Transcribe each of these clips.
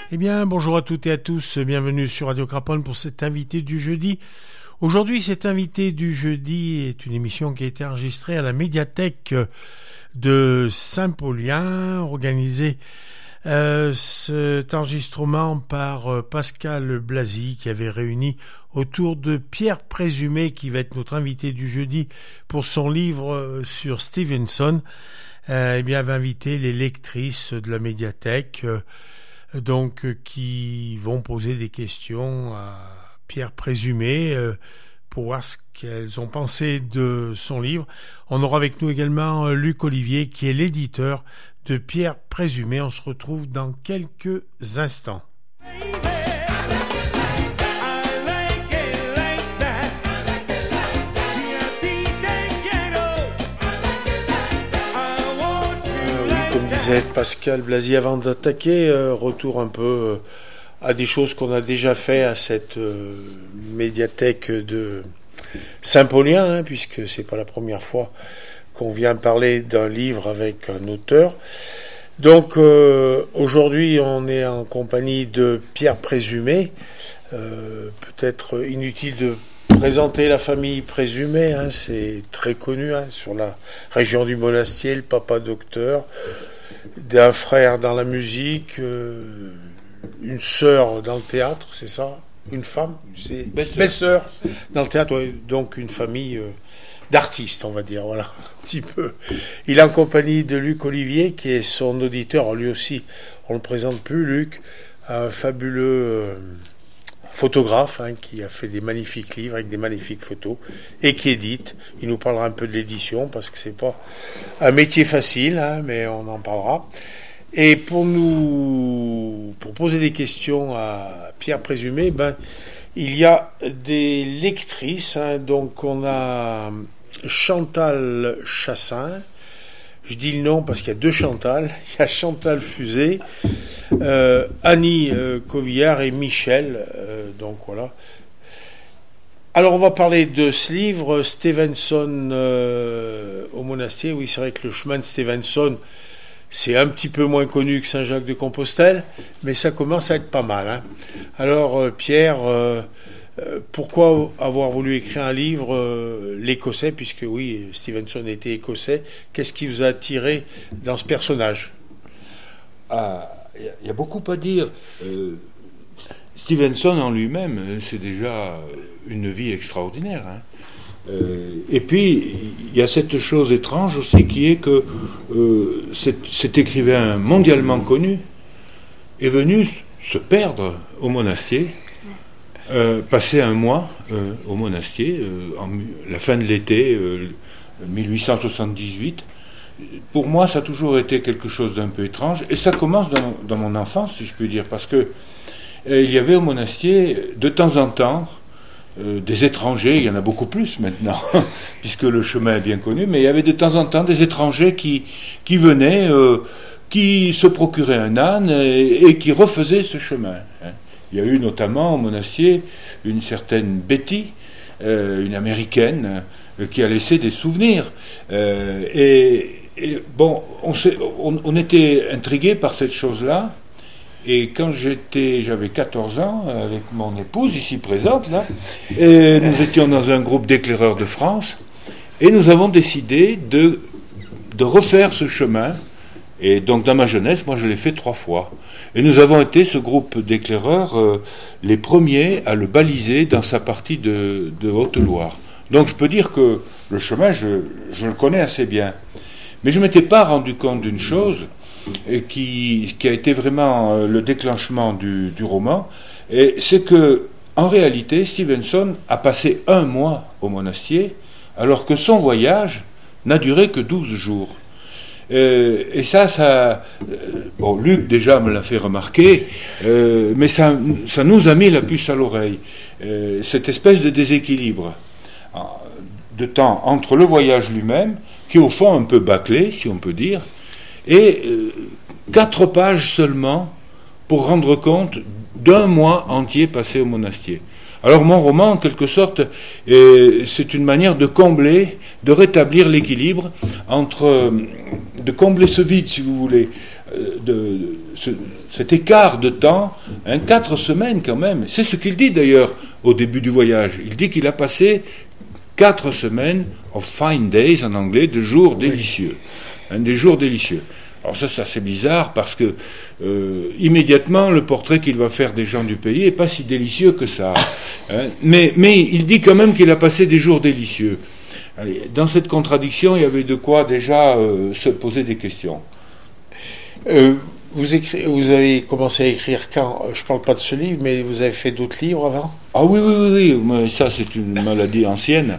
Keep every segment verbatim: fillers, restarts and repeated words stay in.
Eh bien, bonjour à toutes et à tous, bienvenue sur Radio Craponne pour cet invité du jeudi. Aujourd'hui, cet invité du jeudi est une émission qui a été enregistrée à la médiathèque de Saint-Paulien, organisée euh, cet enregistrement par euh, Pascal Blasi, qui avait réuni autour de Pierre Présumé, qui va être notre invité du jeudi pour son livre euh, sur Stevenson. Euh, eh bien, avait invité les lectrices de la médiathèque, euh, donc euh, qui vont poser des questions à Pierre Présumé euh, pour voir ce qu'elles ont pensé de son livre. On aura avec nous également euh, Luc Olivier, qui est l'éditeur de Pierre Présumé. On se retrouve dans quelques instants. Comme disait Pascal Blasi avant d'attaquer, euh, retour un peu euh, à des choses qu'on a déjà fait à cette euh, médiathèque de Saint-Paulien, hein, puisque c'est pas la première fois qu'on vient parler d'un livre avec un auteur. Donc euh, aujourd'hui on est en compagnie de Pierre Présumé. Euh, peut-être inutile de présenter la famille Présumé, hein, c'est très connu, hein, sur la région du Monastier, le papa docteur, d'un frère dans la musique, euh, une sœur dans le théâtre, c'est ça, une femme, c'est belle-sœur dans le théâtre, ouais, donc une famille euh, d'artistes, on va dire, voilà, un petit peu. Il est en compagnie de Luc Olivier, qui est son auditeur, lui aussi, on le présente plus, Luc, un fabuleux euh, photographe, hein, qui a fait des magnifiques livres avec des magnifiques photos et qui édite. Il nous parlera un peu de l'édition parce que c'est pas un métier facile, hein, mais on en parlera. Et pour nous, pour poser des questions à Pierre Présumé, ben il y a des lectrices, hein, donc on a Chantal Chassin. Je dis le nom parce qu'il y a deux Chantal. Il y a Chantal Fusé, euh, Annie euh, Covillard et Michel. Euh, donc voilà. Alors on va parler de ce livre, Stevenson euh, au Monastier. Oui, c'est vrai que le chemin de Stevenson, c'est un petit peu moins connu que Saint-Jacques-de-Compostelle, mais ça commence à être pas mal, hein. Alors euh, Pierre, euh, euh, pourquoi avoir voulu écrire un livre, euh, l'écossais, puisque oui, Stevenson était écossais, qu'est-ce qui vous a attiré dans ce personnage? Ah, il y, y a beaucoup à dire. Euh, Stevenson en lui-même, c'est déjà une vie extraordinaire, hein. Euh, et puis, il y a cette chose étrange aussi qui est que euh, cet, cet écrivain mondialement connu est venu se perdre au Monastier, euh, passer un mois euh, au Monastier, euh, en la fin de l'été euh, mille huit cent soixante-dix-huit. Pour moi, ça a toujours été quelque chose d'un peu étrange, et ça commence dans, dans mon enfance, si je puis dire, parce que euh, il y avait au Monastier, de temps en temps, Euh, des étrangers, il y en a beaucoup plus maintenant, puisque le chemin est bien connu, mais il y avait de temps en temps des étrangers qui, qui venaient, euh, qui se procuraient un âne et, et qui refaisaient ce chemin, hein. Il y a eu notamment au Monastier une certaine Betty, euh, une américaine, euh, qui a laissé des souvenirs. Euh, et, et bon, on, on, on était intrigués par cette chose-là. Et quand j'étais, j'avais quatorze ans, avec mon épouse ici présente, là, et nous étions dans un groupe d'éclaireurs de France, et nous avons décidé de, de refaire ce chemin. Et donc dans ma jeunesse, moi je l'ai fait trois fois. Et nous avons été, ce groupe d'éclaireurs, euh, les premiers à le baliser dans sa partie de, de Haute-Loire. Donc je peux dire que le chemin, je, je le connais assez bien. Mais je ne m'étais pas rendu compte d'une chose, et qui, qui a été vraiment le déclenchement du, du roman, et c'est que en réalité Stevenson a passé un mois au Monastier alors que son voyage n'a duré que douze jours. Euh, et ça, ça euh, bon, Luc déjà me l'a fait remarquer, euh, mais ça, ça nous a mis la puce à l'oreille, euh, cette espèce de déséquilibre de temps entre le voyage lui-même, qui est au fond un peu bâclé, si on peut dire, et euh, quatre pages seulement pour rendre compte d'un mois entier passé au Monastier. Alors mon roman, en quelque sorte, euh, c'est une manière de combler, de rétablir l'équilibre entre, euh, de combler ce vide, si vous voulez, de ce, cet écart de temps, hein, quatre semaines quand même. C'est ce qu'il dit d'ailleurs au début du voyage. Il dit qu'il a passé quatre semaines of fine days en anglais, de jours délicieux, hein, des jours délicieux. Alors ça, c'est assez bizarre parce que euh, immédiatement le portrait qu'il va faire des gens du pays est pas si délicieux que ça. Hein. Mais, mais il dit quand même qu'il a passé des jours délicieux. Allez, dans cette contradiction, il y avait de quoi déjà euh, se poser des questions. Euh, vous, écri- vous avez commencé à écrire quand ? Je parle pas de ce livre, mais vous avez fait d'autres livres avant ? Ah oui, oui, oui, oui. Mais ça c'est une maladie ancienne.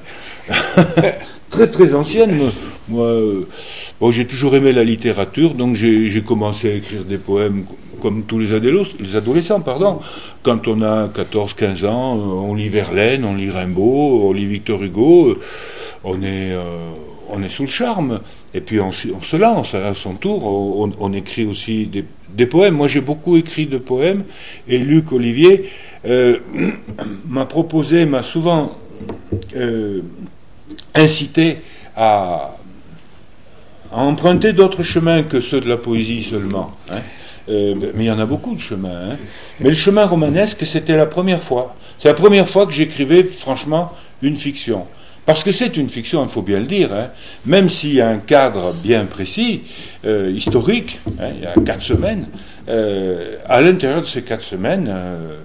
Très très ancienne. Moi, euh, bon, j'ai toujours aimé la littérature, donc j'ai, j'ai commencé à écrire des poèmes comme tous les adolescents, les adolescents, pardon. Quand on a quatorze quinze ans, on lit Verlaine, on lit Rimbaud, on lit Victor Hugo, on est, euh, on est sous le charme. Et puis on, on se lance à son tour, on, on écrit aussi des, des poèmes. Moi j'ai beaucoup écrit de poèmes, et Luc Olivier euh, m'a proposé, m'a souvent euh, incité à, à emprunter d'autres chemins que ceux de la poésie seulement. Hein. Euh, mais il y en a beaucoup de chemins. Hein. Mais le chemin romanesque, c'était la première fois. C'est la première fois que j'écrivais, franchement, une fiction. Parce que c'est une fiction, il faut bien le dire. Hein. Même s'il y a un cadre bien précis, euh, historique, hein, il y a quatre semaines, euh, à l'intérieur de ces quatre semaines, euh,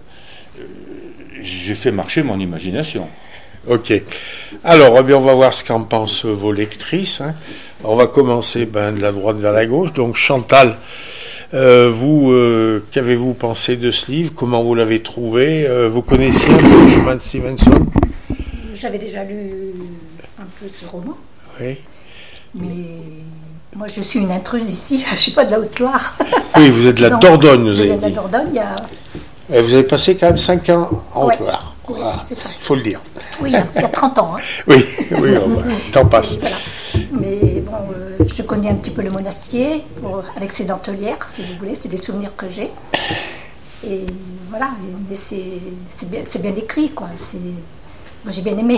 j'ai fait marcher mon imagination. Ok. Alors, eh bien, on va voir ce qu'en pensent vos lectrices. Hein. On va commencer ben, de la droite vers la gauche. Donc, Chantal, euh, vous, euh, qu'avez-vous pensé de ce livre ? Comment vous l'avez trouvé ? euh, Vous connaissiez un peu le chemin de Stevenson ? J'avais déjà lu un peu ce roman. Oui. Mais moi, je suis une intruse ici. Je ne suis pas de la Haute-Loire. Oui, vous êtes de la Donc, Dordogne, vous je avez viens de la dit. Dordogne, il y a... Et vous avez passé quand même cinq ans en Ouais. Haute-Loire. Oui, Voilà. c'est ça. Il faut le dire. Oui, il y a, il y a trente ans. Hein. Oui, oui, oh, bah, le temps passe. Voilà. Mais bon, euh, je connais un petit peu le monastier, pour, avec ses dentelières, si vous voulez. C'est des souvenirs que j'ai. Et voilà, mais c'est, c'est, bien, c'est bien écrit, quoi. C'est... Moi, j'ai bien aimé.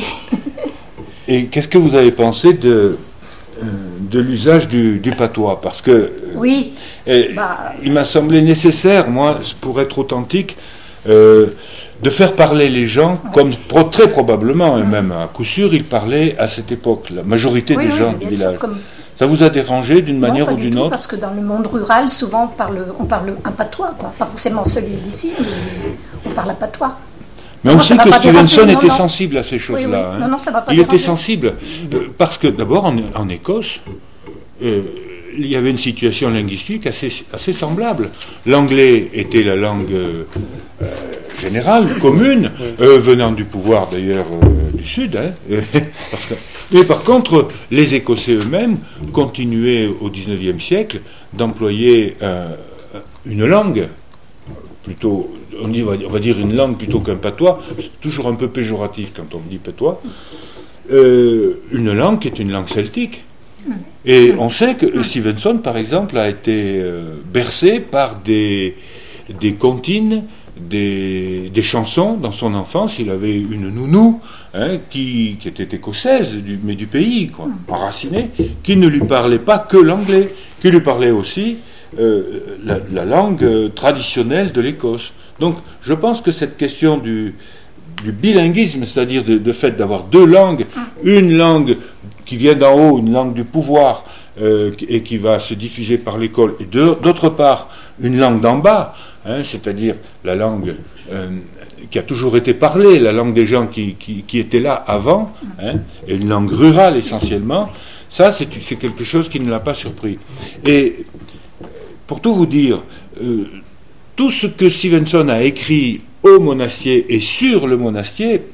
Et qu'est-ce que vous avez pensé de, euh, de l'usage du, du patois ? Parce que euh, Oui. et, Bah, il m'a semblé nécessaire, moi, pour être authentique, euh, de faire parler les gens, ouais. comme pro, très probablement, et même à coup sûr, ils parlaient à cette époque, la majorité oui, des oui, gens du village. Sûr, comme... Ça vous a dérangé d'une non, manière pas ou du d'une tout, autre ? Parce que dans le monde rural, souvent, on parle, on parle un patois, quoi. Pas forcément celui d'ici, mais on parle un patois. Mais on non, sait que Stevenson non, était non. sensible à ces choses-là. Oui, oui. Hein. Non, non, ça va pas il déranger. était sensible, euh, parce que d'abord en, en Écosse, euh, il y avait une situation linguistique assez, assez semblable. L'anglais était la langue euh, euh, générale, commune, euh, venant du pouvoir d'ailleurs euh, du Sud. Hein, parce que, mais par contre, les Écossais eux-mêmes continuaient au dix-neuvième siècle d'employer euh, une langue plutôt... On, dit, on va dire une langue plutôt qu'un patois, c'est toujours un peu péjoratif quand on dit patois, euh, une langue qui est une langue celtique. Et on sait que Stevenson, par exemple, a été euh, bercé par des, des comptines, des, des chansons dans son enfance. Il avait une nounou hein, qui, qui était écossaise, du, mais du pays, quoi, enracinée, qui ne lui parlait pas que l'anglais, qui lui parlait aussi euh, la, la langue euh, traditionnelle de l'Écosse. Donc, je pense que cette question du, du bilinguisme, c'est-à-dire de, de fait d'avoir deux langues, une langue qui vient d'en haut, une langue du pouvoir, euh, et qui va se diffuser par l'école, et de, d'autre part, une langue d'en bas, hein, c'est-à-dire la langue euh, qui a toujours été parlée, la langue des gens qui, qui, qui étaient là avant, hein, et une langue rurale essentiellement, ça, c'est, c'est quelque chose qui ne l'a pas surpris. Et pour tout vous dire, euh, tout ce que Stevenson a écrit au monastier et sur le monastier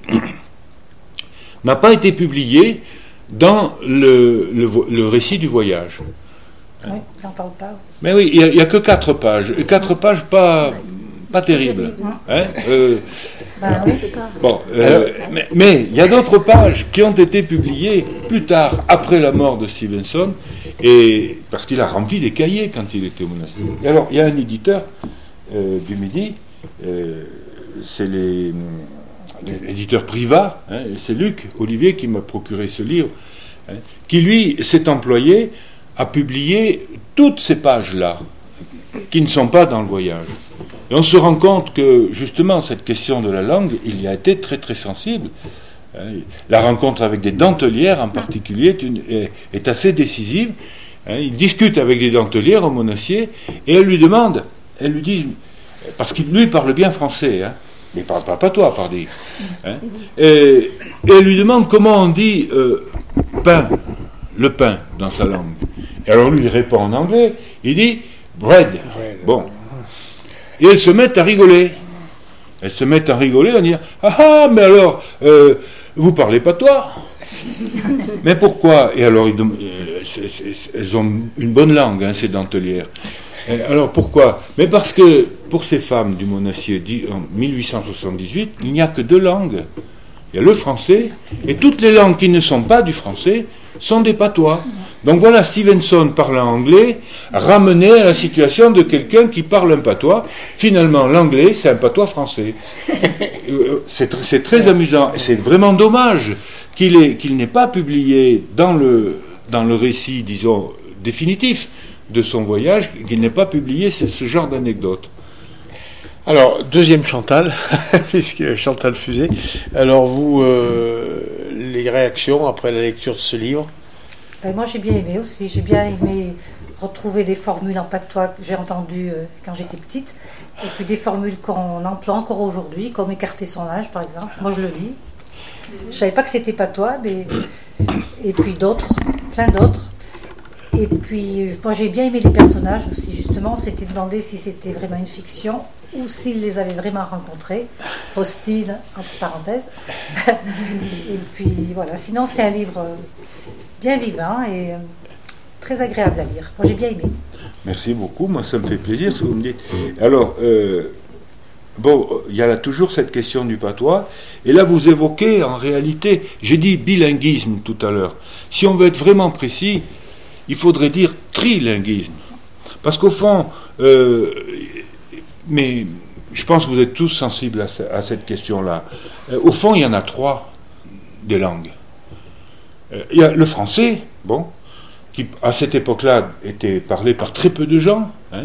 n'a pas été publié dans le, le, le récit du voyage. Oui, j'en parle pas. Mais oui, il n'y a, a que quatre pages. Et quatre pages pas, pas terribles. Hein euh, ben, oui, c'est pas... Bon, euh, mais, mais il y a d'autres pages qui ont été publiées plus tard, après la mort de Stevenson, et, parce qu'il a rempli des cahiers quand il était au monastère. Et alors, il y a un éditeur euh, du Midi, euh, c'est les, l'éditeur Privat, hein, c'est Luc Olivier qui m'a procuré ce livre, hein, qui lui s'est employé à publier toutes ces pages-là, qui ne sont pas dans le voyage. Et on se rend compte que, justement, cette question de la langue, il y a été très très sensible. La rencontre avec des dentelières, en particulier, est, une, est, est assez décisive. Il discute avec des dentelières au Monastier, et elle lui demande, elle lui dit, parce qu'il lui parle bien français, hein, mais il ne parle pas patois, pardon. Hein, et, et elle lui demande comment on dit euh, pain, le pain, dans sa langue. Et alors lui, il répond en anglais, il dit bread. Bon. Et elles se mettent à rigoler. Elles se mettent à rigoler, en disant ah ah, mais alors, euh, vous parlez patois. Mais pourquoi? Et alors, ils, elles ont une bonne langue, hein, ces dentelières. Et alors pourquoi? Mais parce que pour ces femmes du Monastier en mille huit cent soixante-dix-huit, il n'y a que deux langues. Il y a le français, et toutes les langues qui ne sont pas du français sont des patois. Donc voilà Stevenson parlant anglais, ramené à la situation de quelqu'un qui parle un patois. Finalement, l'anglais, c'est un patois français. C'est, c'est très amusant, et c'est vraiment dommage qu'il ait, qu'il n'ait pas publié dans le, dans le récit, disons, définitif de son voyage, qu'il n'ait pas publié ce, ce genre d'anecdote. Alors, deuxième Chantal, puisque Chantal Fusé. Alors, vous, euh, les réactions après la lecture de ce livre? Ben, moi, j'ai bien aimé aussi. J'ai bien aimé retrouver des formules en patois que j'ai entendues euh, quand j'étais petite, et puis des formules qu'on emploie encore aujourd'hui, comme écarter son âge, par exemple. Moi, je le lis. Je savais pas que c'était patois, mais... et puis d'autres, plein d'autres. Et puis, moi, j'ai bien aimé les personnages aussi, justement. On s'était demandé si c'était vraiment une fiction ou s'il les avait vraiment rencontrés. Faustine, entre parenthèses. Et puis, voilà. Sinon, c'est un livre bien vivant et très agréable à lire. Moi, j'ai bien aimé. Merci beaucoup. Moi, ça me fait plaisir ce que vous me dites. Alors, euh, bon, il y a là toujours cette question du patois. Et là, vous évoquez, en réalité, j'ai dit bilinguisme tout à l'heure. Si on veut être vraiment précis, il faudrait dire trilinguisme. Parce qu'au fond, euh, mais je pense que vous êtes tous sensibles à, ce, à cette question-là. Euh, au fond, il y en a trois des langues. Euh, il y a le français, bon, qui à cette époque-là était parlé par très peu de gens. Hein.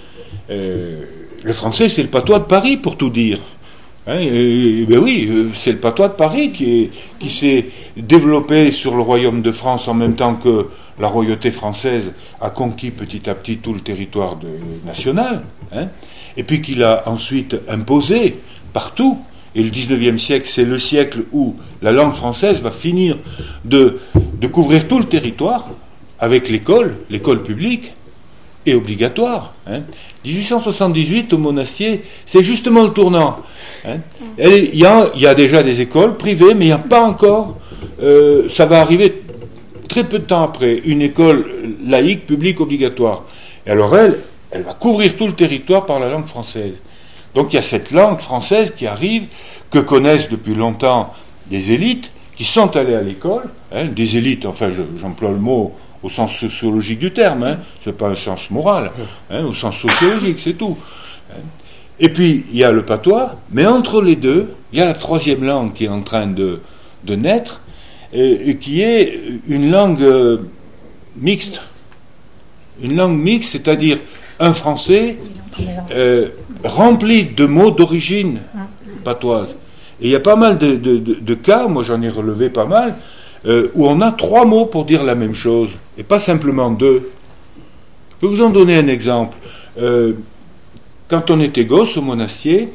Euh, le français, c'est le patois de Paris, pour tout dire. Hein, et, et ben oui, c'est le patois de Paris qui, est, qui s'est développé sur le royaume de France en même temps que la royauté française a conquis petit à petit tout le territoire de, national, hein, et puis qu'il a ensuite imposé partout. Et le dix-neuvième siècle, c'est le siècle où la langue française va finir de, de couvrir tout le territoire avec l'école, l'école publique et obligatoire. Hein. dix-huit cent soixante-dix-huit, au Monastier, c'est justement le tournant. Hein. Il y a, il y a déjà des écoles privées, mais il n'y a pas encore, euh, ça va arriver très peu de temps après, une école laïque, publique, obligatoire. Et alors elle, elle va couvrir tout le territoire par la langue française. Donc il y a cette langue française qui arrive, que connaissent depuis longtemps des élites, qui sont allées à l'école, hein, des élites, enfin je, j'emploie le mot au sens sociologique du terme, hein, c'est pas un sens moral, hein, au sens sociologique, c'est tout. Hein. Et puis il y a le patois, mais entre les deux, il y a la troisième langue qui est en train de, de naître, et, et qui est une langue euh, mixte. Une langue mixte, c'est-à-dire un français euh, rempli de mots d'origine patoise. Et il y a pas mal de, de, de, de cas, moi j'en ai relevé pas mal, euh, où on a trois mots pour dire la même chose, et pas simplement deux. Je peux vous en donner un exemple. Euh, quand on était gosse au Monastier,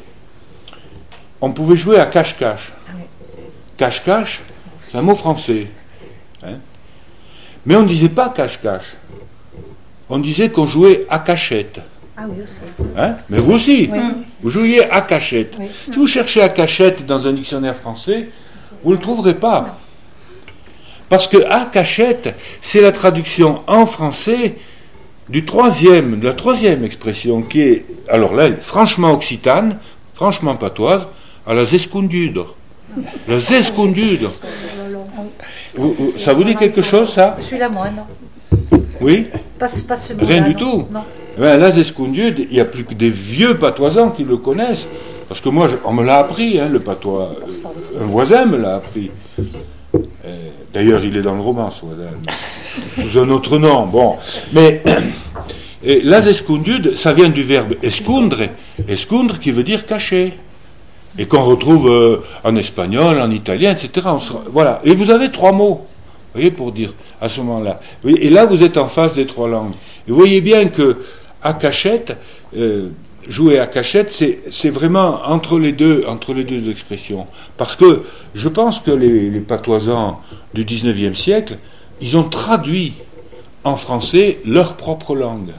on pouvait jouer à cache-cache. Cache-cache, c'est un mot français. Hein. Mais on ne disait pas cache-cache. On disait qu'on jouait à cachette. Ah oui, aussi. Hein? Mais vous aussi, oui. Vous jouiez à cachette. Oui. Si vous cherchez à cachette dans un dictionnaire français, vous ne le trouverez pas. Non. Parce que à cachette, c'est la traduction en français du troisième, de la troisième expression qui est, alors là, franchement occitane, franchement patoise, à la zescondudre. La zescondudre. Vous, vous, ça vous dit quelque chose, ça? Celui-là, moi, non. Oui? Pas, pas ce Rien du non. tout. Non. Ben, la zescondudre, il n'y a plus que des vieux patoisans qui le connaissent. Parce que moi, je, on me l'a appris, hein, le patois. Un voisin me l'a appris. Euh, d'ailleurs, il est dans le roman, ce voisin. Sous un autre nom. Bon. Mais Et las escondides, ça vient du verbe escondre, escondre qui veut dire cacher. Et qu'on retrouve euh, en espagnol, en italien, et cetera. On se, voilà. Et vous avez trois mots, vous voyez, pour dire à ce moment-là. Et là, vous êtes en face des trois langues. Et vous voyez bien que à cachette, euh, jouer à cachette, c'est, c'est vraiment entre les deux, entre les deux expressions. Parce que je pense que les, les patoisans du dix-neuvième siècle, ils ont traduit en français leur propre langue.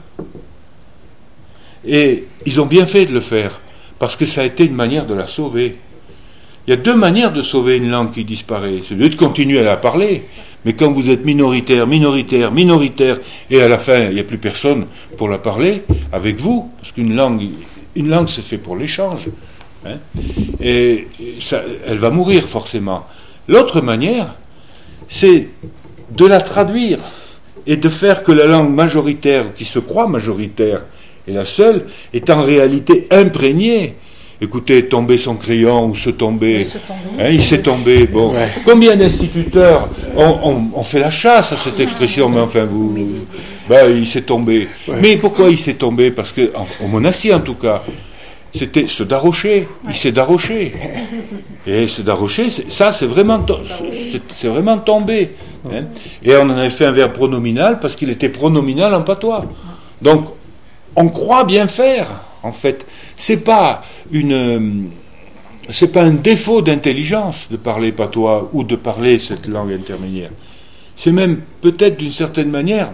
Et ils ont bien fait de le faire. Parce que ça a été une manière de la sauver. Il y a deux manières de sauver une langue qui disparaît. C'est de continuer à la parler. Mais quand vous êtes minoritaire, minoritaire, minoritaire, et à la fin, il n'y a plus personne pour la parler avec vous, parce qu'une langue, une langue, c'est fait pour l'échange. Hein, et ça, elle va mourir forcément. L'autre manière, c'est de la traduire et de faire que la langue majoritaire, qui se croit majoritaire, et la seule est en réalité imprégnée. Écoutez, tomber son crayon ou se tomber, se hein, il s'est tombé. Bon, ouais. Combien d'instituteurs on, on, on fait la chasse à cette expression, mais enfin vous, ben, il s'est tombé. Ouais. Mais pourquoi il s'est tombé? Parce que en, au monastique en tout cas, c'était se darrocher. Il s'est darroché. Et se darrocher, c'est, ça c'est vraiment, c'est, c'est vraiment tombé. Hein. Et on en avait fait un verbe pronominal parce qu'il était pronominal en patois. Donc on croit bien faire, en fait. C'est pas une, c'est pas un défaut d'intelligence de parler patois ou de parler cette langue intermédiaire. C'est même peut-être d'une certaine manière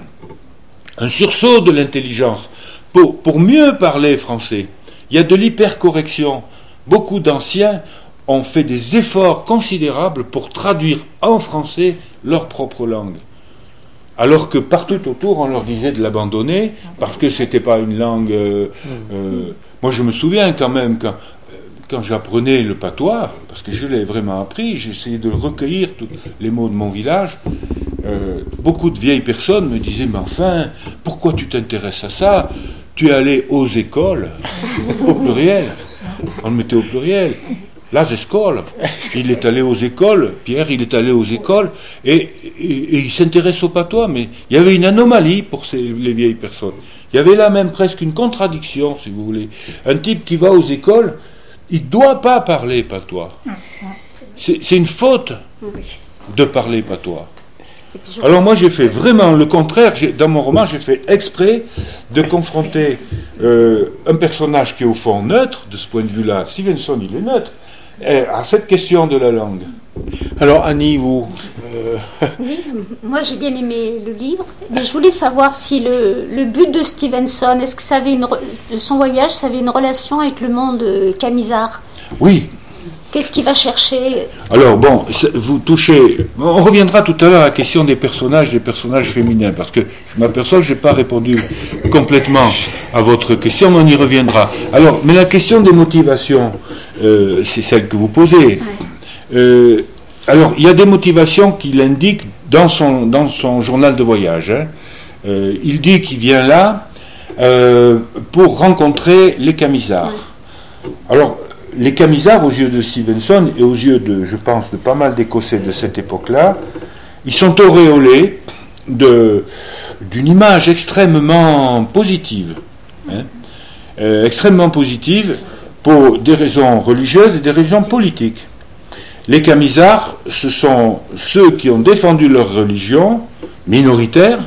un sursaut de l'intelligence pour, pour mieux parler français. Il y a de l'hypercorrection. Beaucoup d'anciens ont fait des efforts considérables pour traduire en français leur propre langue. Alors que partout autour, on leur disait de l'abandonner, parce que c'était pas une langue... Euh, euh, moi, je me souviens quand même, quand, quand j'apprenais le patois, parce que je l'ai vraiment appris, j'essayais de recueillir tous les mots de mon village, euh, beaucoup de vieilles personnes me disaient, mais enfin, pourquoi tu t'intéresses à ça? Tu es allé aux écoles, au pluriel. On le mettait au pluriel. Las escoles. Il est allé aux écoles, Pierre, il est allé aux écoles, et, et, et il s'intéresse au patois, mais il y avait une anomalie pour ces, les vieilles personnes. Il y avait là même presque une contradiction, si vous voulez. Un type qui va aux écoles, il ne doit pas parler patois. C'est, c'est une faute de parler patois. Alors moi j'ai fait vraiment le contraire. J'ai, dans mon roman j'ai fait exprès de confronter euh, un personnage qui est au fond neutre, de ce point de vue-là, Stevenson il est neutre, à cette question de la langue. Alors Annie, vous euh... Oui, moi j'ai bien aimé le livre, mais je voulais savoir si le, le but de Stevenson, est-ce que ça avait une, de son voyage, ça avait une relation avec le monde camisard? Oui. Qu'est-ce qu'il va chercher? Alors bon, vous touchez... On reviendra tout à l'heure à la question des personnages, des personnages féminins, parce que je m'aperçois que je n'ai pas répondu complètement à votre question, mais on y reviendra. Alors, mais la question des motivations, euh, c'est celle que vous posez. Euh, alors, il y a des motivations qu'il indique dans son, dans son journal de voyage. Hein. Euh, il dit qu'il vient là euh, pour rencontrer les camisards. Alors, les camisards, aux yeux de Stevenson et aux yeux de, je pense, de pas mal d'Écossais de cette époque-là, ils sont auréolés de, d'une image extrêmement positive, hein, euh, extrêmement positive pour des raisons religieuses et des raisons politiques. Les camisards, ce sont ceux qui ont défendu leur religion minoritaire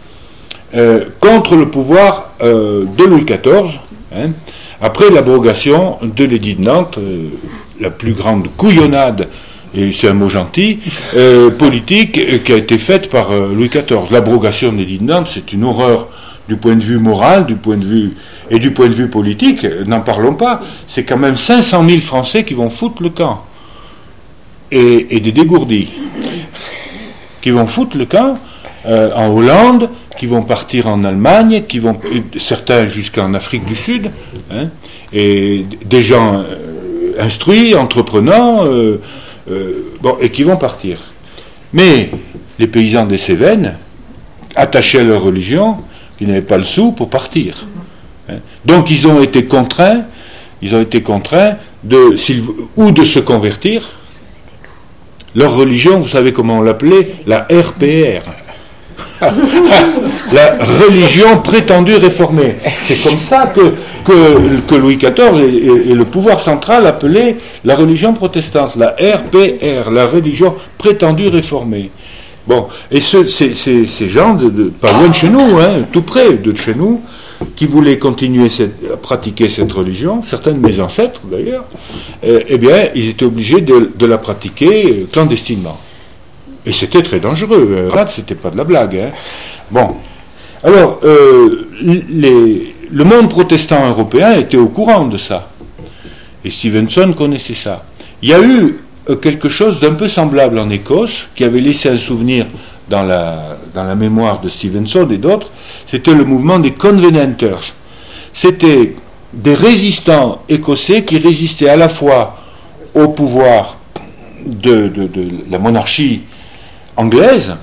euh, contre le pouvoir euh, de Louis quatorze, hein, après l'abrogation de l'édit de Nantes, euh, la plus grande couillonnade, et c'est un mot gentil, euh, politique euh, qui a été faite par euh, Louis quatorze. L'abrogation de l'édit de Nantes, c'est une horreur du point de vue moral, du point de vue et du point de vue politique. N'en parlons pas. C'est quand même cinq cent mille Français qui vont foutre le camp, et, et des dégourdis qui vont foutre le camp euh, en Hollande, qui vont partir en Allemagne, qui vont certains jusqu'en Afrique du Sud, hein, et des gens euh, instruits, entreprenants, euh, euh, bon, et qui vont partir. Mais les paysans des Cévennes, attachés à leur religion, qui n'avaient pas le sou pour partir. Hein. Donc ils ont été contraints, ils ont été contraints de, ou de se convertir. Leur religion, vous savez comment on l'appelait? La R P R. la religion prétendue réformée. C'est comme ça que, que, que Louis quatorze et, et, et le pouvoir central appelaient la religion protestante, la R P R, la religion prétendue réformée. Bon, et ce, ces, ces, ces gens, de, de, pas loin de chez nous, hein, tout près de chez nous, qui voulaient continuer cette, à pratiquer cette religion, certains de mes ancêtres d'ailleurs, euh, eh bien, ils étaient obligés de, de la pratiquer clandestinement. Et c'était très dangereux. Là, c'était pas de la blague. Hein. Bon, alors, euh, les, le monde protestant européen était au courant de ça. Et Stevenson connaissait ça. Il y a eu quelque chose d'un peu semblable en Écosse, qui avait laissé un souvenir dans la, dans la mémoire de Stevenson et d'autres, c'était le mouvement des Covenanters. C'était des résistants écossais qui résistaient à la fois au pouvoir de, de, de la monarchie anglaise,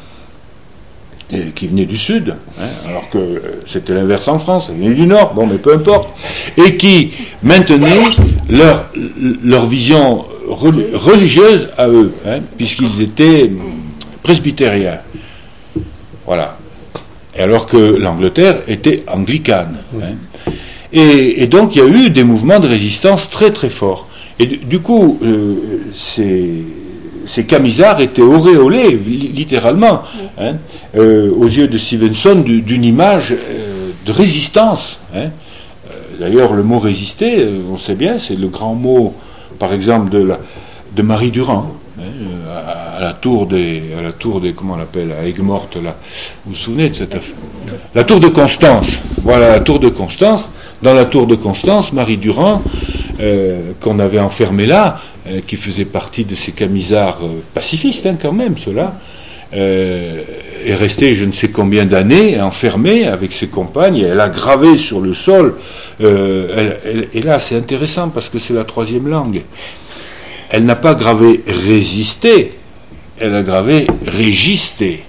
et qui venait du sud, hein, alors que c'était l'inverse en France, elle venait du nord, bon mais peu importe, et qui maintenaient leur, leur vision religieuse à eux, hein, puisqu'ils étaient presbytériens. Voilà. Et alors que l'Angleterre était anglicane. Hein. Et, et donc il y a eu des mouvements de résistance très très forts. Et du, du coup, euh, ces, ces camisards étaient auréolés, littéralement, hein, euh, aux yeux de Stevenson, du, d'une image euh, de résistance. Hein. Euh, d'ailleurs, le mot résister, euh, on sait bien, c'est le grand mot, par exemple, de, la, de Marie Durand. À, à la tour des, à la tour des, comment on l'appelle, à Aigues-Mortes, là. Vous vous souvenez de cette affaire? La tour de Constance. Voilà, la tour de Constance. Dans la tour de Constance, Marie Durand, euh, qu'on avait enfermée là, euh, qui faisait partie de ces camisards euh, pacifistes, hein, quand même, ceux-là, euh, est restée je ne sais combien d'années enfermée avec ses compagnes, et elle a gravé sur le sol. Euh, elle, elle, et là, c'est intéressant parce que c'est la troisième langue. Elle n'a pas gravé résister, elle a gravé régister.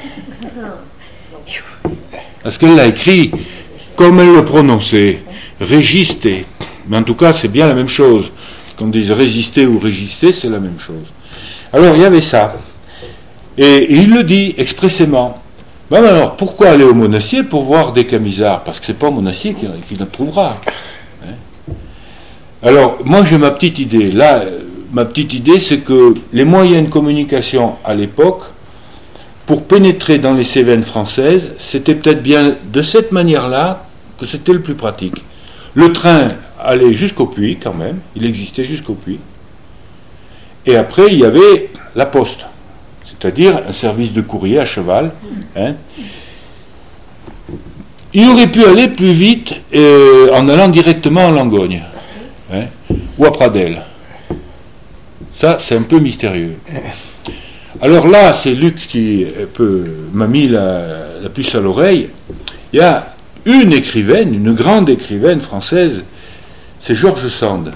Parce qu'elle l'a écrit comme elle le prononçait, régister. Mais en tout cas, c'est bien la même chose. Qu'on dise résister ou régister, c'est la même chose. Alors, il y avait ça. Et, et il le dit expressément. Ben alors, pourquoi aller au Monastier pour voir des camisards? Parce que c'est pas au Monastier qui, qui le trouvera. Hein? Alors, moi, j'ai ma petite idée. Là, ma petite idée, c'est que les moyens de communication à l'époque, pour pénétrer dans les Cévennes françaises, c'était peut-être bien de cette manière-là que c'était le plus pratique. Le train allait jusqu'au Puy, quand même, il existait jusqu'au Puy. Et après, il y avait la poste, c'est-à-dire un service de courrier à cheval. Hein. Il aurait pu aller plus vite euh, en allant directement en Langogne, hein, ou à Pradelles. Ça, c'est un peu mystérieux. Alors là, c'est Luc qui peut, m'a mis la, la puce à l'oreille. Il y a une écrivaine, une grande écrivaine française, c'est George Sand,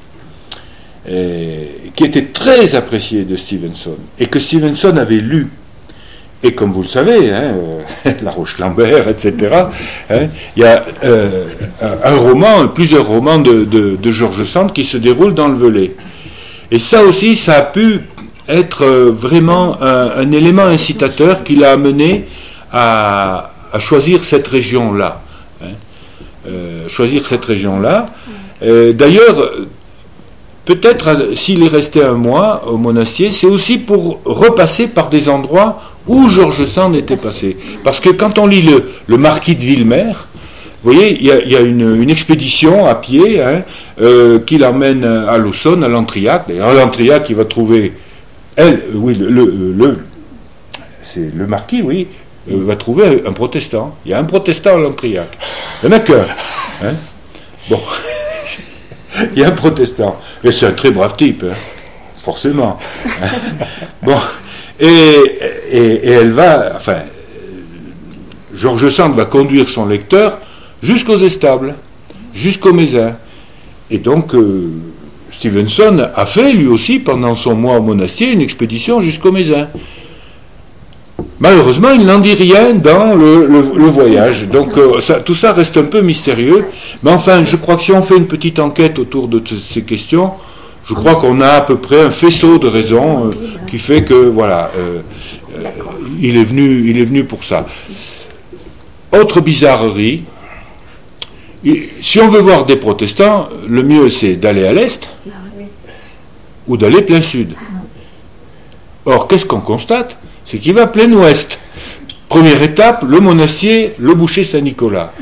et, qui était très appréciée de Stevenson, et que Stevenson avait lu. Et comme vous le savez, hein, euh, La Roche-Lambert, et cetera, hein, il y a euh, un, un roman, plusieurs romans de, de, de George Sand qui se déroulent dans le Velay. Et ça aussi, ça a pu être vraiment un, un élément incitateur qui l'a amené à, à choisir cette région-là. Hein. Euh, choisir cette région-là. Euh, d'ailleurs, peut-être s'il est resté un mois au Monastier, c'est aussi pour repasser par des endroits où George Sand était passé. Parce que quand on lit le, le Marquis de Villemer, vous voyez, il y a, il y a une, une expédition à pied, hein, euh, qui l'emmène à Laussonne, à Lantriac. D'ailleurs, à Lantriac, il va trouver, elle, oui, le, le, le c'est le marquis, oui, euh, va trouver un protestant. Il y a un protestant à Lantriac. Il n'y en a qu'un. Hein. Bon, il y a un protestant. Et c'est un très brave type, hein, forcément. Bon, et, et, et elle va, enfin, George Sand va conduire son lecteur jusqu'aux éstables, jusqu'au Mézin. Et donc, euh, Stevenson a fait, lui aussi, pendant son mois au Monastier, une expédition jusqu'au Mézin. Malheureusement, il n'en dit rien dans le, le, le voyage. Donc, euh, ça, tout ça reste un peu mystérieux. Mais enfin, je crois que si on fait une petite enquête autour de t- ces questions, je crois qu'on a à peu près un faisceau de raisons euh, qui fait que, voilà, euh, euh, il est venu, il est venu pour ça. autre bizarrerie, si on veut voir des protestants, le mieux c'est d'aller à l'est ou d'aller plein sud. Or, qu'est-ce qu'on constate? C'est qu'il va plein ouest. Première étape, le monastier, le boucher Saint-Nicolas.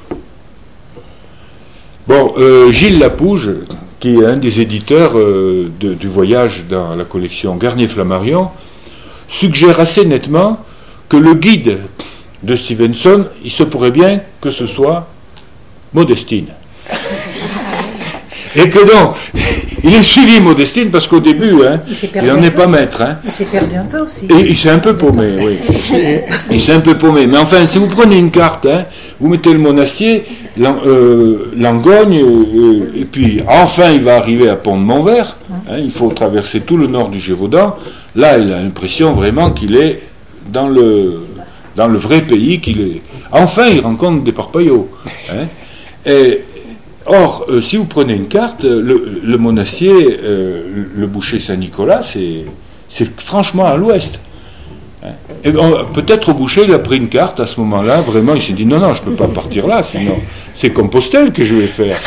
Bon, euh, Gilles Lapouge, qui est un des éditeurs euh, de, du voyage dans la collection Garnier-Flammarion, suggère assez nettement que le guide de Stevenson, il se pourrait bien que ce soit Modestine. Et que donc, il est suivi Modestine parce qu'au début, hein, il n'en est pas maître. Hein. Il s'est perdu un peu aussi. Et il s'est un peu paumé, oui. Il s'est un peu paumé. Mais enfin, si vous prenez une carte, hein, vous mettez le monastier, euh, Langogne, euh, et puis enfin il va arriver à Pont-de-Montvert. Hein, il faut traverser tout le nord du Gévaudan. Là, il a l'impression vraiment qu'il est dans le, dans le vrai pays, qu'il est. Enfin, il rencontre des parpaillots. Hein. Et, or, euh, si vous prenez une carte, le, le monastier, euh, le boucher Saint-Nicolas, c'est, c'est franchement à l'ouest. Hein. Et bon, peut-être au boucher, il a pris une carte à ce moment-là, vraiment, il s'est dit non, non, je ne peux pas partir là, sinon c'est Compostelle que je vais faire.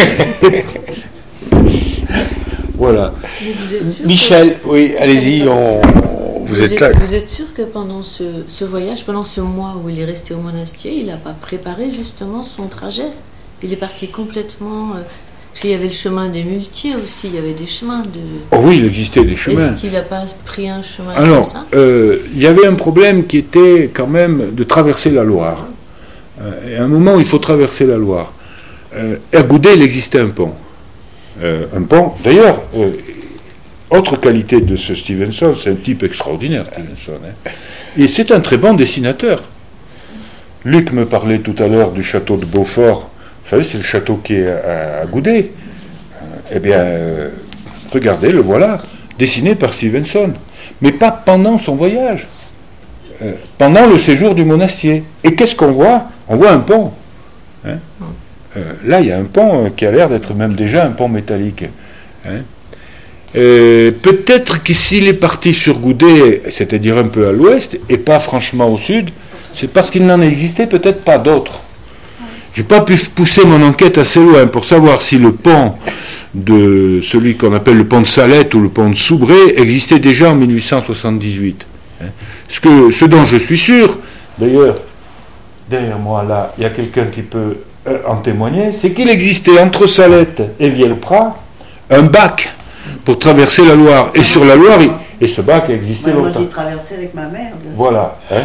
Voilà. Michel, que... oui, allez-y, on... vous, vous êtes êtes là. Vous êtes sûr que pendant ce, ce voyage, pendant ce mois où il est resté au monastier, il n'a pas préparé justement son trajet? Il est parti complètement... Euh, il y avait le chemin des muletiers aussi, il y avait des chemins de... Oh oui, il existait des chemins. Est-ce qu'il n'a pas pris un chemin Alors, comme ça euh, il y avait un problème qui était quand même de traverser la Loire. Euh, et à un moment, il faut traverser la Loire. Euh, à Goudet, il existait un pont. Euh, un pont, d'ailleurs, euh, autre qualité de ce Stevenson, c'est un type extraordinaire, Stevenson. Hein. Et c'est un très bon dessinateur. Luc me parlait tout à l'heure du château de Beaufort. Vous savez, c'est le château qui est à, à Goudet. Euh, eh bien, euh, regardez, le voilà, dessiné par Stevenson. Mais pas pendant son voyage. Euh, pendant le séjour du monastier. Et qu'est-ce qu'on voit? On voit un pont. Hein. Euh, là, il y a un pont euh, qui a l'air d'être même déjà un pont métallique. Hein. Euh, peut-être que s'il est parti sur Goudet, c'est-à-dire un peu à l'ouest, et pas franchement au sud, c'est parce qu'il n'en existait peut-être pas d'autres. J'ai pas pu pousser mon enquête assez loin pour savoir si le pont de celui qu'on appelle le pont de Salette ou le pont de Soubré existait déjà en mille huit cent soixante-dix-huit. Hein. Ce, que, ce dont je suis sûr, d'ailleurs, derrière moi là, il y a quelqu'un qui peut euh, en témoigner, c'est qu'il existait entre Salette et Vielprat un bac pour traverser la Loire. Et sur la Loire, il, et ce bac a existé moi, longtemps. Moi, j'ai traversé avec ma mère. Voilà. Hein.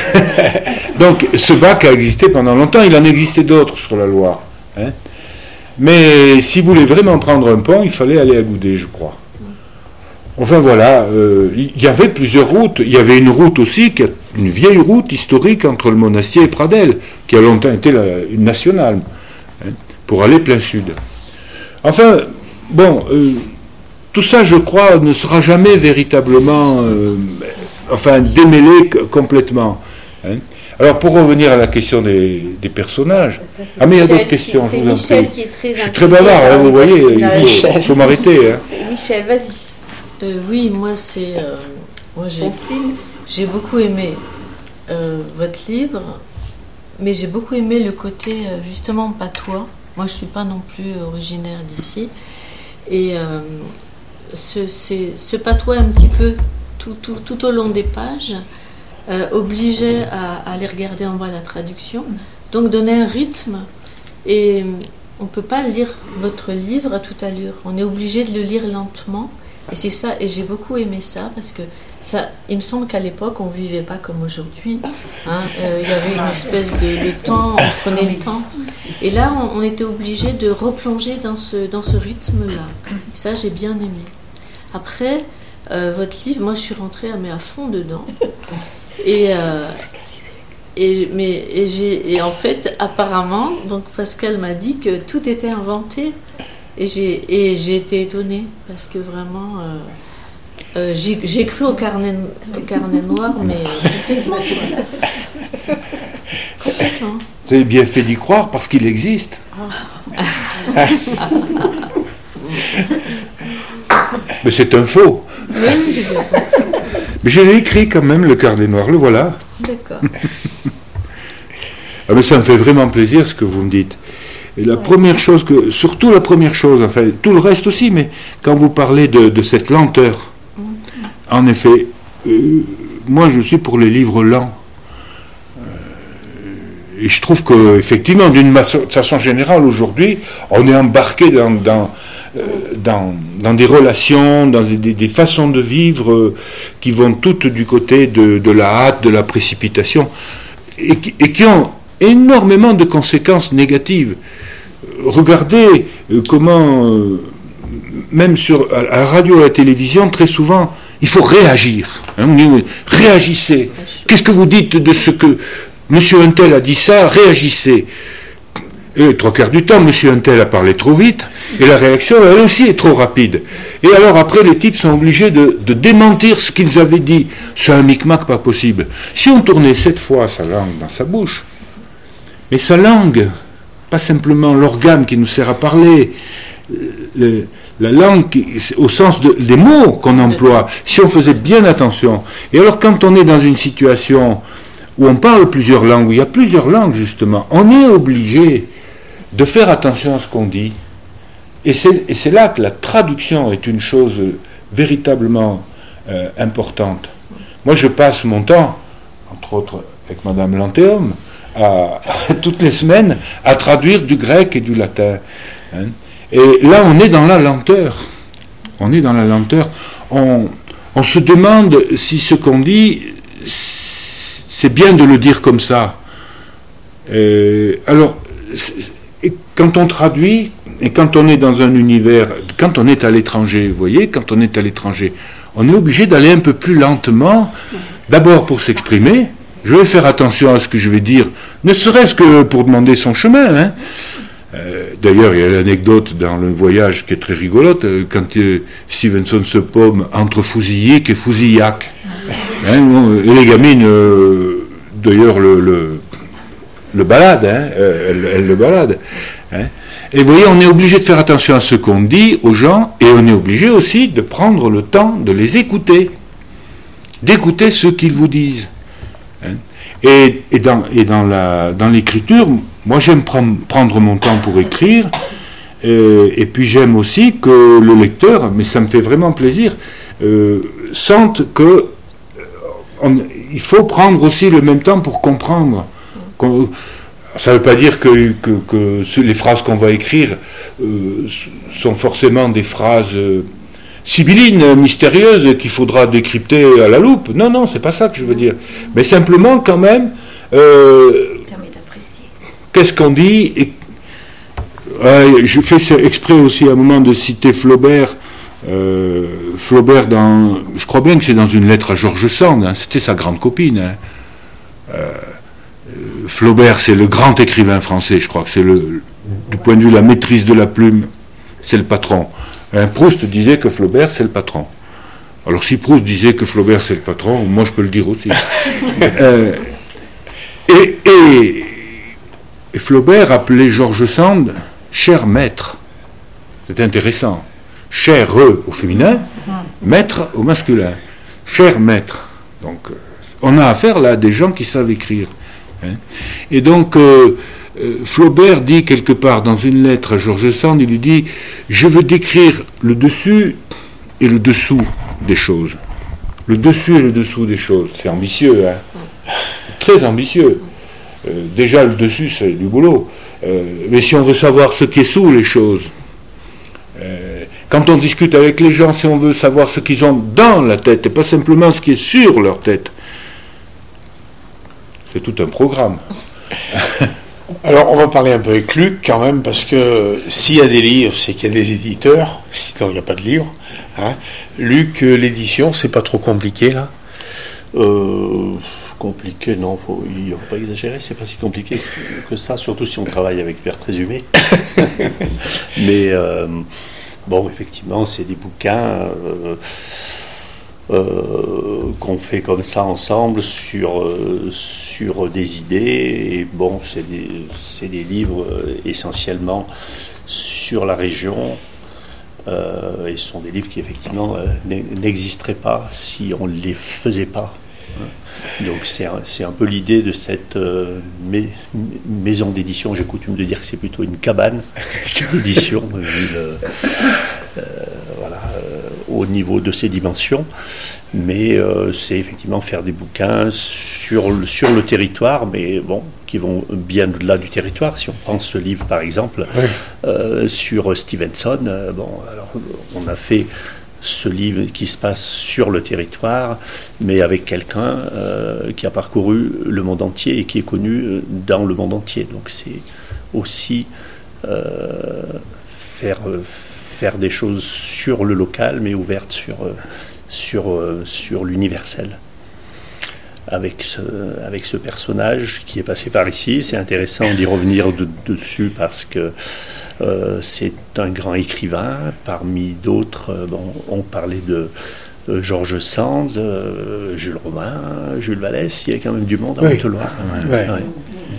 Donc, ce bac a existé pendant longtemps. Il en existait d'autres sur la Loire. Hein. Mais si vous voulez vraiment prendre un pont, il fallait aller à Goudet, je crois. Enfin, voilà. Euh, il y avait plusieurs routes. Il y avait une route aussi, une vieille route historique entre le monastier et Pradelles, qui a longtemps été la, une nationale, hein, pour aller plein sud. Enfin, bon... Euh, tout ça, je crois, ne sera jamais véritablement, euh, enfin, démêlé c- complètement. Hein. Alors, pour revenir à la question des, des personnages... Ça, ah, mais il y a d'autres qui, questions, c'est je vous en Michel prie. qui est très Je suis très bavard, hein, vous voyez, il faut, faut m'arrêter. Hein. C'est Michel, vas-y. euh, Oui, moi, c'est... Euh, moi, j'ai, Ton style. j'ai beaucoup aimé euh, votre livre, mais j'ai beaucoup aimé le côté, euh, justement, patois. Moi, je ne suis pas non plus originaire d'ici. Et... Euh, Ce, c'est, ce patois un petit peu tout, tout, tout au long des pages euh, obligeait à, à aller regarder en bas la traduction, donc donnait un rythme, et on ne peut pas lire votre livre à toute allure, on est obligé de le lire lentement, et c'est ça, et j'ai beaucoup aimé ça, parce que ça, il me semble qu'à l'époque on ne vivait pas comme aujourd'hui, hein, euh, il y avait une espèce de, de temps, on prenait le temps, et là on, on était obligé de replonger dans ce, dans ce rythme-là, et ça j'ai bien aimé. Après, euh, votre livre, moi je suis rentrée mais à fond dedans. Et, euh, et, mais, et, j'ai, et en fait, apparemment, donc Pascal m'a dit que tout était inventé. Et j'ai, et j'ai été étonnée parce que vraiment, euh, euh, j'ai, j'ai cru au carnet, au carnet noir, mais complètement. Complètement. Vous avez bien fait d'y croire parce qu'il existe. Ah. Mais c'est un faux. Oui, j'ai bien compris. Mais je l'ai écrit quand même, le carnet noir, le voilà. D'accord. Ah, mais ça me fait vraiment plaisir ce que vous me dites. Et la première chose que, surtout la première chose, enfin tout le reste aussi, mais quand vous parlez de, de cette lenteur, en effet, euh, moi je suis pour les livres lents. Euh, et je trouve que effectivement, d'une façon générale, aujourd'hui, on est embarqué dans, dans, euh, dans, dans des relations, dans des, des façons de vivre euh, qui vont toutes du côté de, de la hâte, de la précipitation, et qui, et qui ont énormément de conséquences négatives. Regardez euh, comment, euh, même sur à la radio et à la télévision, très souvent, il faut réagir. Hein, réagissez. Qu'est-ce que vous dites de ce que Monsieur Untel a dit ça? Réagissez. Et trois quarts du temps, Monsieur Untel a parlé trop vite, et la réaction, elle aussi, est trop rapide. Et alors après, les types sont obligés de, de démentir ce qu'ils avaient dit. C'est un micmac pas possible. Si on tournait sept fois sa langue dans sa bouche, mais sa langue, pas simplement l'organe qui nous sert à parler, le, la langue qui, au sens de, des mots qu'on emploie, si on faisait bien attention. Et alors quand on est dans une situation où on parle plusieurs langues, où il y a plusieurs langues justement, on est obligé de faire attention à ce qu'on dit. Et c'est, et c'est là que la traduction est une chose véritablement euh, importante. Moi je passe mon temps, entre autres avec Madame Lantéum, À, à, toutes les semaines à traduire du grec et du latin. Hein. Et là, on est dans la lenteur. On est dans la lenteur. On, on se demande si ce qu'on dit, c'est bien de le dire comme ça. Et alors, et quand on traduit, et quand on est dans un univers, quand on est à l'étranger, vous voyez, quand on est à l'étranger, on est obligé d'aller un peu plus lentement, d'abord pour s'exprimer. Je vais faire attention à ce que je vais dire, ne serait-ce que pour demander son chemin. Hein. Euh, d'ailleurs, il y a l'anecdote dans le voyage qui est très rigolote, euh, quand euh, Stevenson se paume entre Fousillic et Fousillac. Hein, bon, et les gamines, euh, d'ailleurs, le, le, le balade, hein, euh, elles, elles le baladent. Hein. Et vous voyez, on est obligé de faire attention à ce qu'on dit aux gens, et on est obligé aussi de prendre le temps de les écouter, d'écouter ce qu'ils vous disent. Hein. Et, et, dans, et dans, la, dans l'écriture, moi j'aime prendre, prendre mon temps pour écrire, euh, et puis j'aime aussi que le lecteur, mais ça me fait vraiment plaisir, euh, sente que euh, on, il faut prendre aussi le même temps pour comprendre. Qu'on, ça ne veut pas dire que, que, que les phrases qu'on va écrire euh, sont forcément des phrases euh, sibyllines, mystérieuses, qu'il faudra décrypter à la loupe. Non, non, c'est pas ça que je veux dire. Mais simplement, quand même, euh, qu'est-ce qu'on dit et, euh, je fais exprès aussi à un moment de citer Flaubert. Euh, Flaubert, dans, je crois bien que c'est dans une lettre à George Sand, hein, c'était sa grande copine. Hein. Euh, Flaubert, c'est le grand écrivain français, je crois que c'est le, du point de vue de la maîtrise de la plume, c'est le patron. Hein, Proust disait que Flaubert, c'est le patron. Alors si Proust disait que Flaubert, c'est le patron, moi je peux le dire aussi. euh, et, et, et Flaubert appelait George Sand cher maître. C'est intéressant. Cher au féminin, maître au masculin. Cher maître. Donc, euh, on a affaire là à des gens qui savent écrire. Hein. Et donc, euh, euh, Flaubert dit quelque part dans une lettre à George Sand, il lui dit « Je veux décrire le dessus et le dessous des choses. » Le dessus et le dessous des choses. C'est ambitieux, hein. Très ambitieux. Euh, déjà, le dessus, c'est du boulot. Euh, mais si on veut savoir ce qui est sous les choses, euh, quand on discute avec les gens, si on veut savoir ce qu'ils ont dans la tête et pas simplement ce qui est sur leur tête, c'est tout un programme. Alors, on va parler un peu avec Luc quand même, parce que s'il y a des livres, c'est qu'il y a des éditeurs, sinon il n'y a pas de livres. Hein. Luc, l'édition, c'est pas trop compliqué là euh, Compliqué, non, faut, il ne faut pas exagérer, c'est pas si compliqué que ça, surtout si on travaille avec Père Présumé. Mais euh, bon, effectivement, c'est des bouquins euh, euh, qu'on fait comme ça ensemble sur, euh, sur des idées. Et bon, c'est des, c'est des livres euh, essentiellement sur la région. Euh, et ce sont des livres qui, effectivement, euh, n'existeraient pas si on ne les faisait pas Donc c'est un, c'est un peu l'idée de cette euh, mais, maison d'édition. J'ai coutume de dire que c'est plutôt une cabane d'édition, vu le, euh, voilà, euh, au niveau de ses dimensions. Mais euh, c'est effectivement faire des bouquins sur le, sur le territoire, mais bon, qui vont bien au-delà du territoire. Si on prend ce livre par exemple, oui. euh, sur Stevenson, euh, bon, alors on a fait ce livre qui se passe sur le territoire, mais avec quelqu'un euh, qui a parcouru le monde entier et qui est connu dans le monde entier. Donc c'est aussi euh, faire, faire des choses sur le local, mais ouvertes sur, sur, sur l'universel. Avec ce, avec ce personnage qui est passé par ici, c'est intéressant d'y revenir de, dessus parce que Euh, c'est un grand écrivain, parmi d'autres, euh, bon, on parlait de euh, George Sand, euh, Jules Romain, Jules Vallès, il y a quand même du monde en oui. Haute-Loire. Ouais. Ouais. Ouais.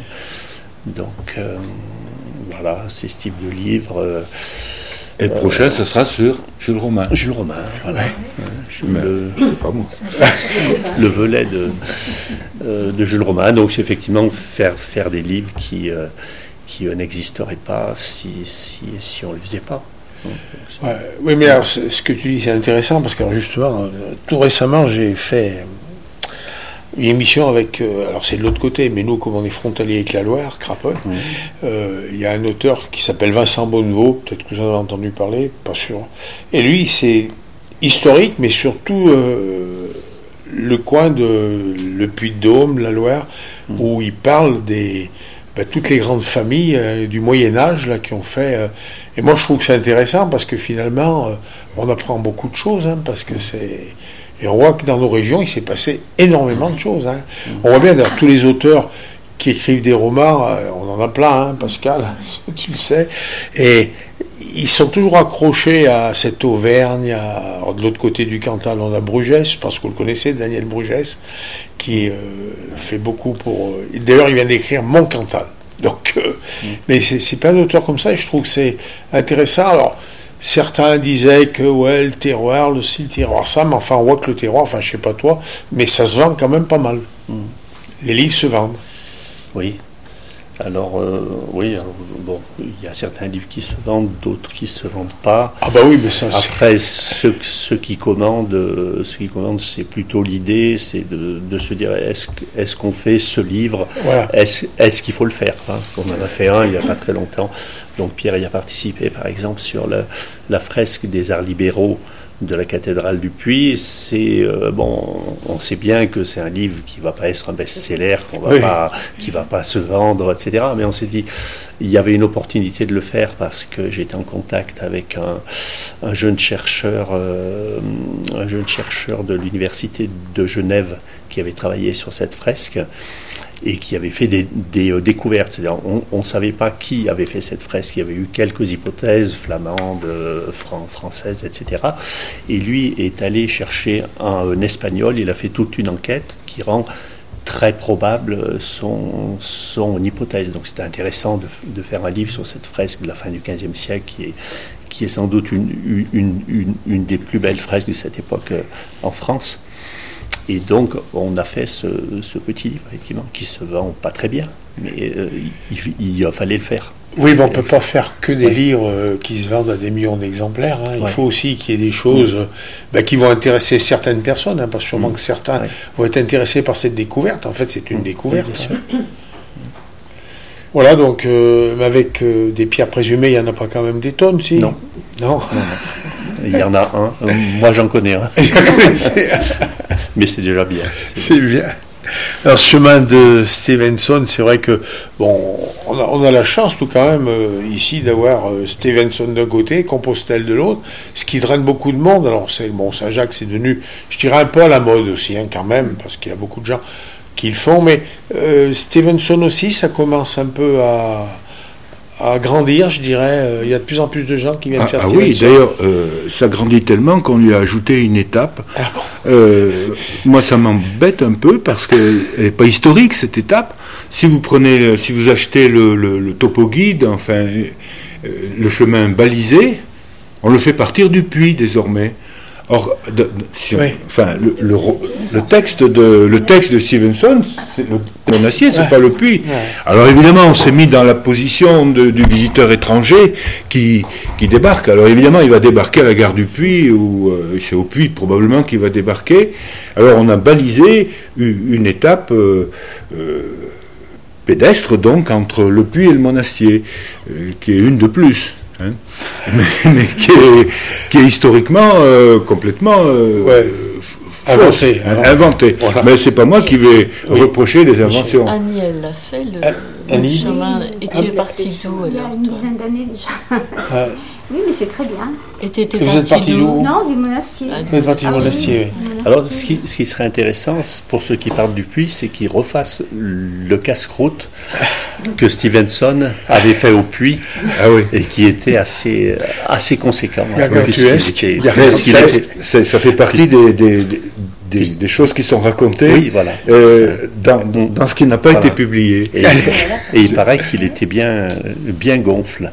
Donc, euh, voilà, c'est ce type de livre. Euh, Et le prochain, euh, ce sera sur Jules Romain. Jules Romain, voilà. Ouais. Jules, le, c'est pas moi. le volet de, euh, de Jules Romain. Donc, c'est effectivement faire, faire des livres qui... Euh, qui n'existerait pas si, si, si on ne le faisait pas. Donc, ouais, oui, mais alors, ce que tu dis, c'est intéressant, parce que alors, justement, tout récemment, j'ai fait une émission avec, euh, alors c'est de l'autre côté, mais nous, comme on est frontalier avec la Loire, Craponne, il mmh. euh, y a un auteur qui s'appelle Vincent Bonneveau, peut-être que vous en avez entendu parler, pas sûr. Et lui, c'est historique, mais surtout euh, le coin de le Puy-de-Dôme, la Loire, mmh. où il parle des... Ben, toutes les grandes familles euh, du Moyen-Âge là, qui ont fait... Euh, et moi, je trouve que c'est intéressant parce que finalement, euh, on apprend beaucoup de choses, hein, parce que c'est... Et on voit que dans nos régions, il s'est passé énormément de choses. Hein. On voit bien, d'ailleurs, tous les auteurs qui écrivent des romans, euh, on en a plein, hein, Pascal, tu le sais, et ils sont toujours accrochés à cette Auvergne. À... Alors, de l'autre côté du Cantal, on a Brugès, parce que vous le connaissez, Daniel Brugès, qui euh, fait beaucoup pour... Euh... D'ailleurs, il vient d'écrire Mon Cantal. Donc, euh... mmh. Mais c'est, c'est pas un auteur comme ça, et je trouve que c'est intéressant. Alors, certains disaient que, ouais, le terroir, le style terroir, ça, mais enfin, on voit que le terroir, enfin, je sais pas toi, mais ça se vend quand même pas mal. Mmh. Les livres se vendent. Oui. Alors, euh, oui, alors, bon, il y a certains livres qui se vendent, d'autres qui ne se vendent pas. Ah bah oui, mais ça... Après, ceux, ceux qui commandent, euh, ceux qui commandent, c'est plutôt l'idée, c'est de, de se dire, est-ce, est-ce qu'on fait ce livre, voilà. est-ce, est-ce qu'il faut le faire, hein? On en a fait un il n'y a pas très longtemps, donc Pierre y a participé, par exemple, sur la, la fresque des arts libéraux de la cathédrale du Puy. C'est euh, bon, on sait bien que c'est un livre qui va pas être un best-seller, qu'on va oui. pas, qui va pas se vendre, et cetera. Mais on s'est dit, il y avait une opportunité de le faire parce que j'étais en contact avec un, un jeune chercheur, euh, un jeune chercheur de l'université de Genève qui avait travaillé sur cette fresque et qui avait fait des, des euh, découvertes. C'est-à-dire, on ne savait pas qui avait fait cette fresque. Il y avait eu quelques hypothèses, flamandes, fran- françaises, et cetera. Et lui est allé chercher un, un espagnol. Il a fait toute une enquête qui rend très probable son, son hypothèse. Donc c'était intéressant de, de faire un livre sur cette fresque de la fin du quinzième siècle qui est, qui est sans doute une, une, une, une des plus belles fresques de cette époque euh, en France. Et donc, on a fait ce, ce petit livre, effectivement, qui se vend pas très bien, mais euh, il, il, il fallait le faire. Oui, mais on ne peut pas faire que des ouais. livres euh, qui se vendent à des millions d'exemplaires. Hein. Il ouais. faut aussi qu'il y ait des choses euh, bah, qui vont intéresser certaines personnes, hein, parce que sûrement mmh. que certains ouais. vont être intéressés par cette découverte. En fait, c'est une mmh. découverte. Oui, bien sûr. Hein. Voilà, donc, euh, avec euh, des pierres présumées, il n'y en a pas quand même des tonnes, si ? Non. Non. non, non. Il y en a un. Moi, j'en connais un. Mais c'est déjà bien. C'est, c'est bien. Alors, ce chemin de Stevenson, c'est vrai que, bon, on a, on a la chance, tout quand même, euh, ici, d'avoir euh, Stevenson d'un côté, Compostelle de l'autre, ce qui draine beaucoup de monde. Alors, c'est, bon, Saint-Jacques, c'est devenu, je dirais, un peu à la mode aussi, hein, quand même, parce qu'il y a beaucoup de gens qui le font, mais euh, Stevenson aussi, ça commence un peu à... à grandir, je dirais. Il y a de plus en plus de gens qui viennent ah, faire ah Stevenson. Oui, d'ailleurs, euh, ça grandit tellement qu'on lui a ajouté une étape. Ah bon. euh, moi, ça m'embête un peu parce qu'elle n'est pas historique, cette étape. Si vous prenez, si vous achetez le, le, le topo guide, enfin, euh, le chemin balisé, on le fait partir du Puy désormais. Or, de, de, si on, Oui. enfin, le, le, le texte de le texte de Stevenson, c'est le monastier, c'est Ouais. pas le puits. Ouais. Alors évidemment, on s'est mis dans la position de, du visiteur étranger qui qui débarque. Alors évidemment, il va débarquer à la gare du Puy, ou euh, c'est au Puy probablement qu'il va débarquer. Alors on a balisé une, une étape euh, euh, pédestre donc entre le Puy et le monastier, euh, qui est une de plus. Hein, mais, mais qui, est, qui est historiquement euh, complètement euh, Ouais. fausse, Inventé, hein, inventé. inventé. Voilà. Mais c'est pas moi qui vais Oui. reprocher les inventions. Annie, elle l'a fait, le, Ah, le Annie chemin. Et tu Ah. es parti d'où Il y a alors une toi dizaine d'années déjà. Euh, Oui, mais c'est très bien. Et tu étais Et vous êtes parti d'où Non, du monastier. Ah, Vous êtes parti du Ah oui, monastier, oui. du monastier. Alors, ce qui, ce qui serait intéressant c'est pour ceux qui partent du puits, c'est qu'ils refassent le casse-croûte que Stevenson avait fait au puits Ah oui. et qui était assez, assez conséquent. hein, Gargantuesque. puisqu'il était- Gargantuesque. puisqu'il Ça, était- c'est- ça fait partie des, des, des, des, des choses qui sont racontées Oui, voilà. euh, dans, dans ce qui n'a pas Voilà. été publié. Et, et il paraît qu'il était bien, bien gonfle.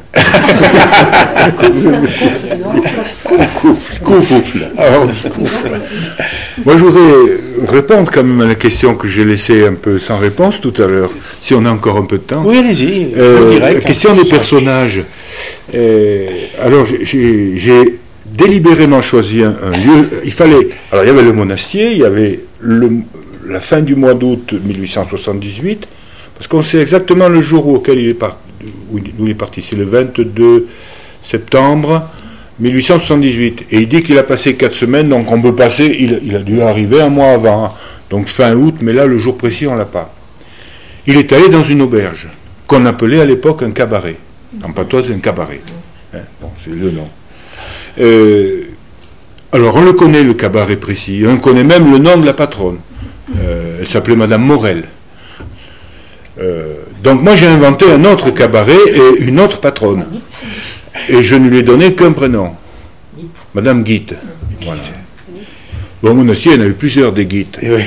Coufle. Ah, on dit coufle. Moi, je voudrais répondre quand même à la question que j'ai laissée un peu sans réponse tout à l'heure, si on a encore un peu de temps. Oui, allez-y. Euh, en direct, la question hein, des ça. personnages. Euh, alors, j'ai, j'ai délibérément choisi un, un lieu. Il fallait. Alors, il y avait le monastier, il y avait le, la fin du mois d'août mille huit cent soixante-dix-huit, parce qu'on sait exactement le jour auquel il est parti. Où il, où il est parti. C'est le vingt-deux septembre mille huit cent soixante-dix-huit. Et il dit qu'il a passé quatre semaines, donc on peut passer. Il, il a dû arriver un mois avant, hein. Donc fin août, mais là, le jour précis, on l'a pas. Il est allé dans une auberge, qu'on appelait à l'époque un cabaret. En patois, c'est un cabaret. Hein, bon, c'est le nom. Euh, alors, on le connaît, le cabaret précis. On connaît même le nom de la patronne. Euh, elle s'appelait Madame Morel. Euh, donc, moi, j'ai inventé un autre cabaret et une autre patronne. Et je ne lui ai donné qu'un prénom. Madame Guite. Voilà. Bon, mon aussi, il y en avait plusieurs des Guites. Et oui.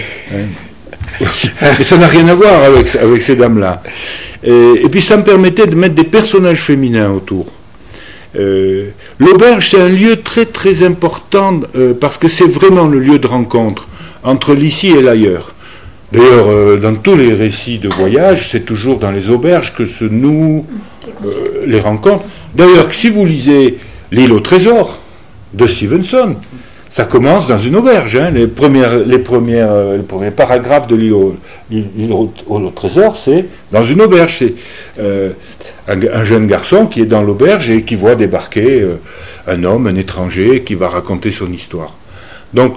Et ça n'a rien à voir avec, avec ces dames-là. Et, et puis ça me permettait de mettre des personnages féminins autour. Euh, l'auberge, c'est un lieu très très important euh, parce que c'est vraiment le lieu de rencontre entre l'ici et l'ailleurs. D'ailleurs, euh, dans tous les récits de voyage, c'est toujours dans les auberges que se nouent euh, les rencontres. D'ailleurs, si vous lisez L'île au trésor de Stevenson, ça commence dans une auberge. Hein. Les, premières, les, premières, euh, les premiers paragraphes de L'île au, l'île au, au trésor, c'est dans une auberge. C'est euh, un, un jeune garçon qui est dans l'auberge et qui voit débarquer euh, un homme, un étranger, qui va raconter son histoire. Donc,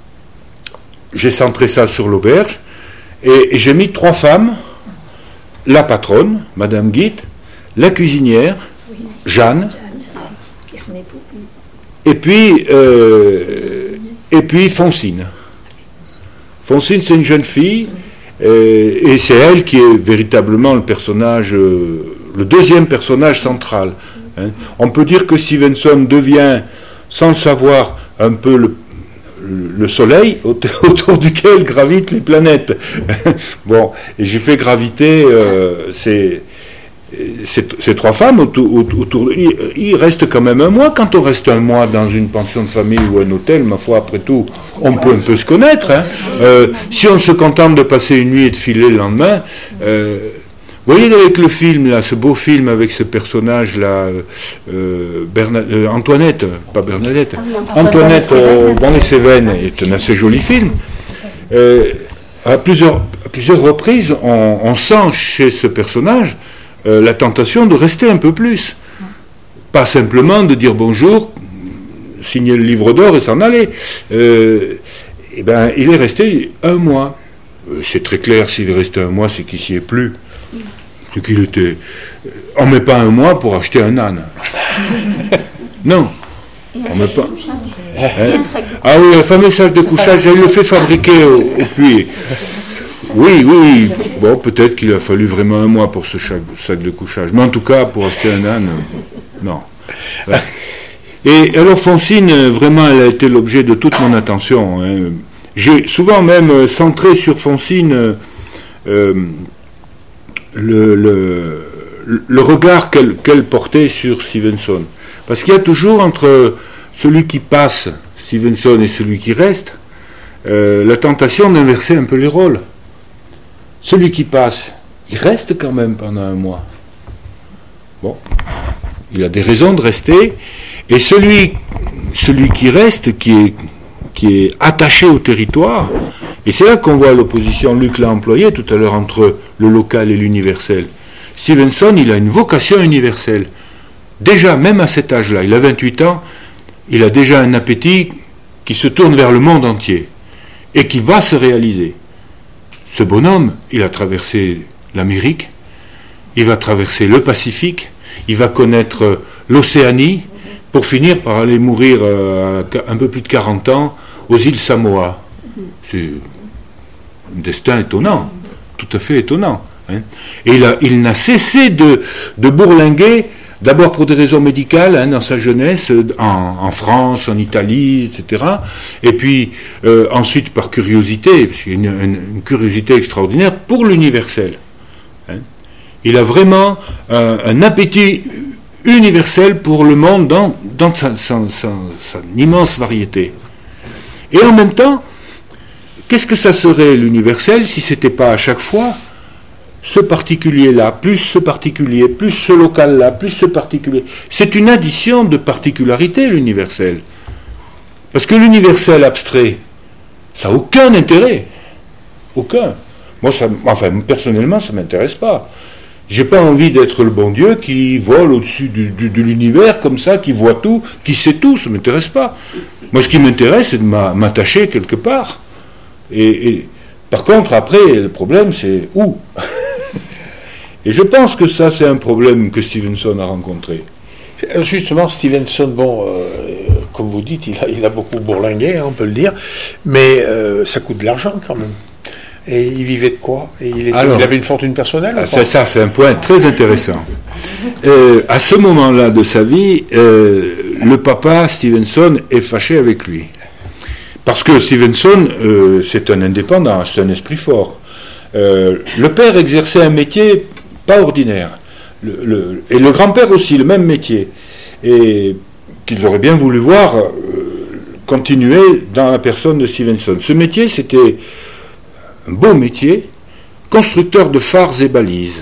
j'ai centré ça sur l'auberge et, et j'ai mis trois femmes, la patronne, Madame Guite, la cuisinière, Jeanne, Et son époux. et puis, euh, et puis Fonsine. Fonsine, c'est une jeune fille, euh, et c'est elle qui est véritablement le personnage, euh, le deuxième personnage central. Hein. On peut dire que Stevenson devient, sans le savoir, un peu le, le soleil autour duquel gravitent les planètes. Bon, et j'ai fait graviter euh, ces... Ces, ces trois femmes autour, autour il, il reste quand même un mois. Quand on reste un mois dans une pension de famille ou un hôtel, ma foi, après tout, on peut un peu se connaître. Hein. Euh, si on se contente de passer une nuit et de filer le lendemain, euh, vous voyez avec le film, là, ce beau film avec ce personnage-là, euh, Berna, euh, Antoinette, pas Bernadette, Ah oui, Antoinette euh, dans les Cévennes, est un assez joli film. Euh, à, plusieurs, à plusieurs reprises, on, on sent chez ce personnage Euh, la tentation de rester un peu plus. Pas simplement de dire bonjour, signer le livre d'or et s'en aller. Euh, eh ben, il est resté un mois. Euh, c'est très clair, s'il est resté un mois, c'est qu'il s'y est plus. C'est qu'il était... On ne met pas un mois pour acheter un âne. Non. Et un On sac met de pas... couchage. Hein? Et un sac de Ah oui, le fameux sac de couchage, il le fait fabriquer au, au puits. Oui, oui, bon, peut-être qu'il a fallu vraiment un mois pour ce sac, sac de couchage. Mais en tout cas, pour acheter un âne, non. Et alors, Fonsine, vraiment, elle a été l'objet de toute mon attention. Hein. J'ai souvent même centré sur Fonsine euh, le, le, le regard qu'elle, qu'elle portait sur Stevenson. Parce qu'il y a toujours entre celui qui passe, Stevenson est celui qui reste, euh, la tentation d'inverser un peu les rôles. Celui qui passe, il reste quand même pendant un mois. Bon, il a des raisons de rester, et celui, celui qui reste, qui est, qui est attaché au territoire, et c'est là qu'on voit l'opposition, Luc l'a employé tout à l'heure, entre le local et l'universel. Stevenson, il a une vocation universelle. Déjà, même à cet âge-là, il a vingt-huit ans, il a déjà un appétit qui se tourne vers le monde entier, et qui va se réaliser. Ce bonhomme, il a traversé l'Amérique, il va traverser le Pacifique, il va connaître l'Océanie, pour finir par aller mourir à un peu plus de quarante ans aux îles Samoa. C'est un destin étonnant, tout à fait étonnant. Hein. Et il, a, il n'a cessé de, de bourlinguer, d'abord pour des raisons médicales, hein, dans sa jeunesse, en, en France, en Italie, et cetera. Et puis euh, ensuite par curiosité, une, une, une curiosité extraordinaire pour l'universel. Hein. Il a vraiment un, un appétit universel pour le monde dans, dans sa, sa, sa, sa immense variété. Et en même temps, qu'est-ce que ça serait l'universel si c'était pas à chaque fois ce particulier-là, plus ce particulier, plus ce local-là, plus ce particulier. C'est une addition de particularités, l'universel. Parce que l'universel abstrait, ça n'a aucun intérêt. Aucun. Moi, ça, enfin, personnellement, ça ne m'intéresse pas. J'ai pas envie d'être le bon Dieu qui vole au-dessus du, du, de l'univers comme ça, qui voit tout, qui sait tout, ça ne m'intéresse pas. Moi, ce qui m'intéresse, c'est de m'attacher quelque part. Et, et par contre, après, le problème, c'est où? Et je pense que ça, c'est un problème que Stevenson a rencontré. Justement, Stevenson, bon, euh, comme vous dites, il a, il a beaucoup bourlingué, hein, on peut le dire, mais euh, ça coûte de l'argent quand même. Et il vivait de quoi? Et il, était, Alors, il avait une fortune personnelle? C'est ça, c'est un point très intéressant. Euh, à ce moment-là de sa vie, euh, le papa Stevenson est fâché avec lui. Parce que Stevenson, euh, c'est un indépendant, c'est un esprit fort. Euh, le père exerçait un métier pas ordinaire. Le, le, et le grand-père aussi, le même métier. Et qu'ils auraient bien voulu voir euh, continuer dans la personne de Stevenson. Ce métier, c'était un beau métier, constructeur de phares et balises.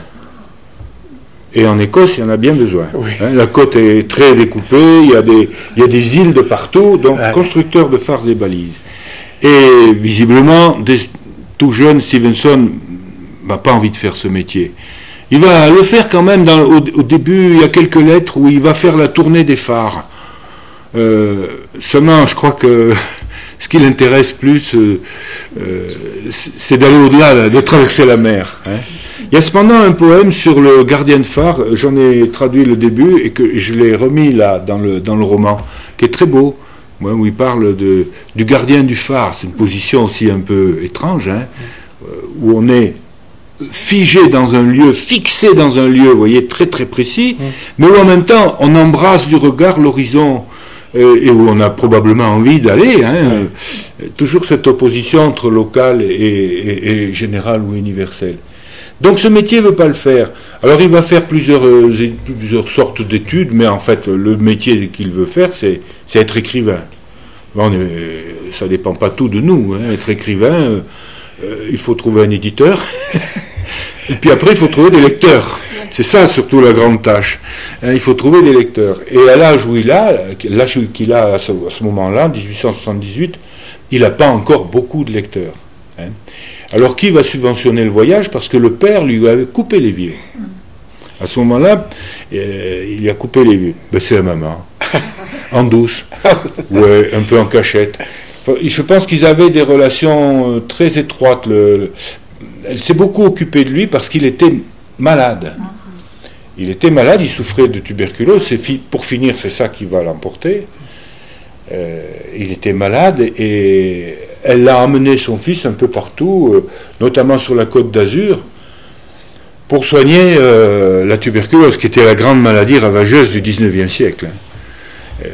Et en Écosse, il y en a bien besoin. Oui. Hein, la côte est très découpée, il y a des, il y a des îles de partout, donc ouais. Constructeur de phares et balises. Et visiblement, des, tout jeune, Stevenson n'a pas envie de faire ce métier. Il va le faire quand même, dans, au, au début, il y a quelques lettres où il va faire la tournée des phares. Euh, seulement, je crois que ce qui l'intéresse plus, euh, euh, c'est d'aller au-delà, là, de traverser la mer. Hein. Il y a cependant un poème sur le gardien de phare, j'en ai traduit le début et que je l'ai remis là dans le, dans le roman, qui est très beau, où il parle de, du gardien du phare. C'est une position aussi un peu étrange, hein, où on est figé dans un lieu, fixé dans un lieu, vous voyez, très très précis, mais où en même temps on embrasse du regard l'horizon. Et où on a probablement envie d'aller, hein, euh, toujours cette opposition entre local et, et, et général ou universel. Donc ce métier ne veut pas le faire. Alors il va faire plusieurs, euh, plusieurs sortes d'études, mais en fait le métier qu'il veut faire, c'est, c'est être écrivain. Bon, est, ça ne dépend pas tout de nous. Hein. Être écrivain, euh, euh, il faut trouver un éditeur, et puis après il faut trouver des lecteurs. C'est ça surtout la grande tâche. Hein, il faut trouver des lecteurs. Et à l'âge où il a, l'âge qu'il a à ce, à ce moment-là, dix-huit cent soixante-dix-huit, il n'a pas encore beaucoup de lecteurs. Hein. Alors qui va subventionner le voyage? Parce que le père lui avait coupé les vies. À ce moment-là, euh, il lui a coupé les vies. Ben, c'est la maman. En douce. Ouais, un peu en cachette. Enfin, je pense qu'ils avaient des relations très étroites. Le, le, elle s'est beaucoup occupée de lui parce qu'il était malade. Il était malade, il souffrait de tuberculose. C'est fi- pour finir, c'est ça qui va l'emporter. Euh, il était malade et elle a emmené son fils un peu partout, euh, notamment sur la côte d'Azur, pour soigner euh, la tuberculose, qui était la grande maladie ravageuse du dix-neuvième siècle. Euh,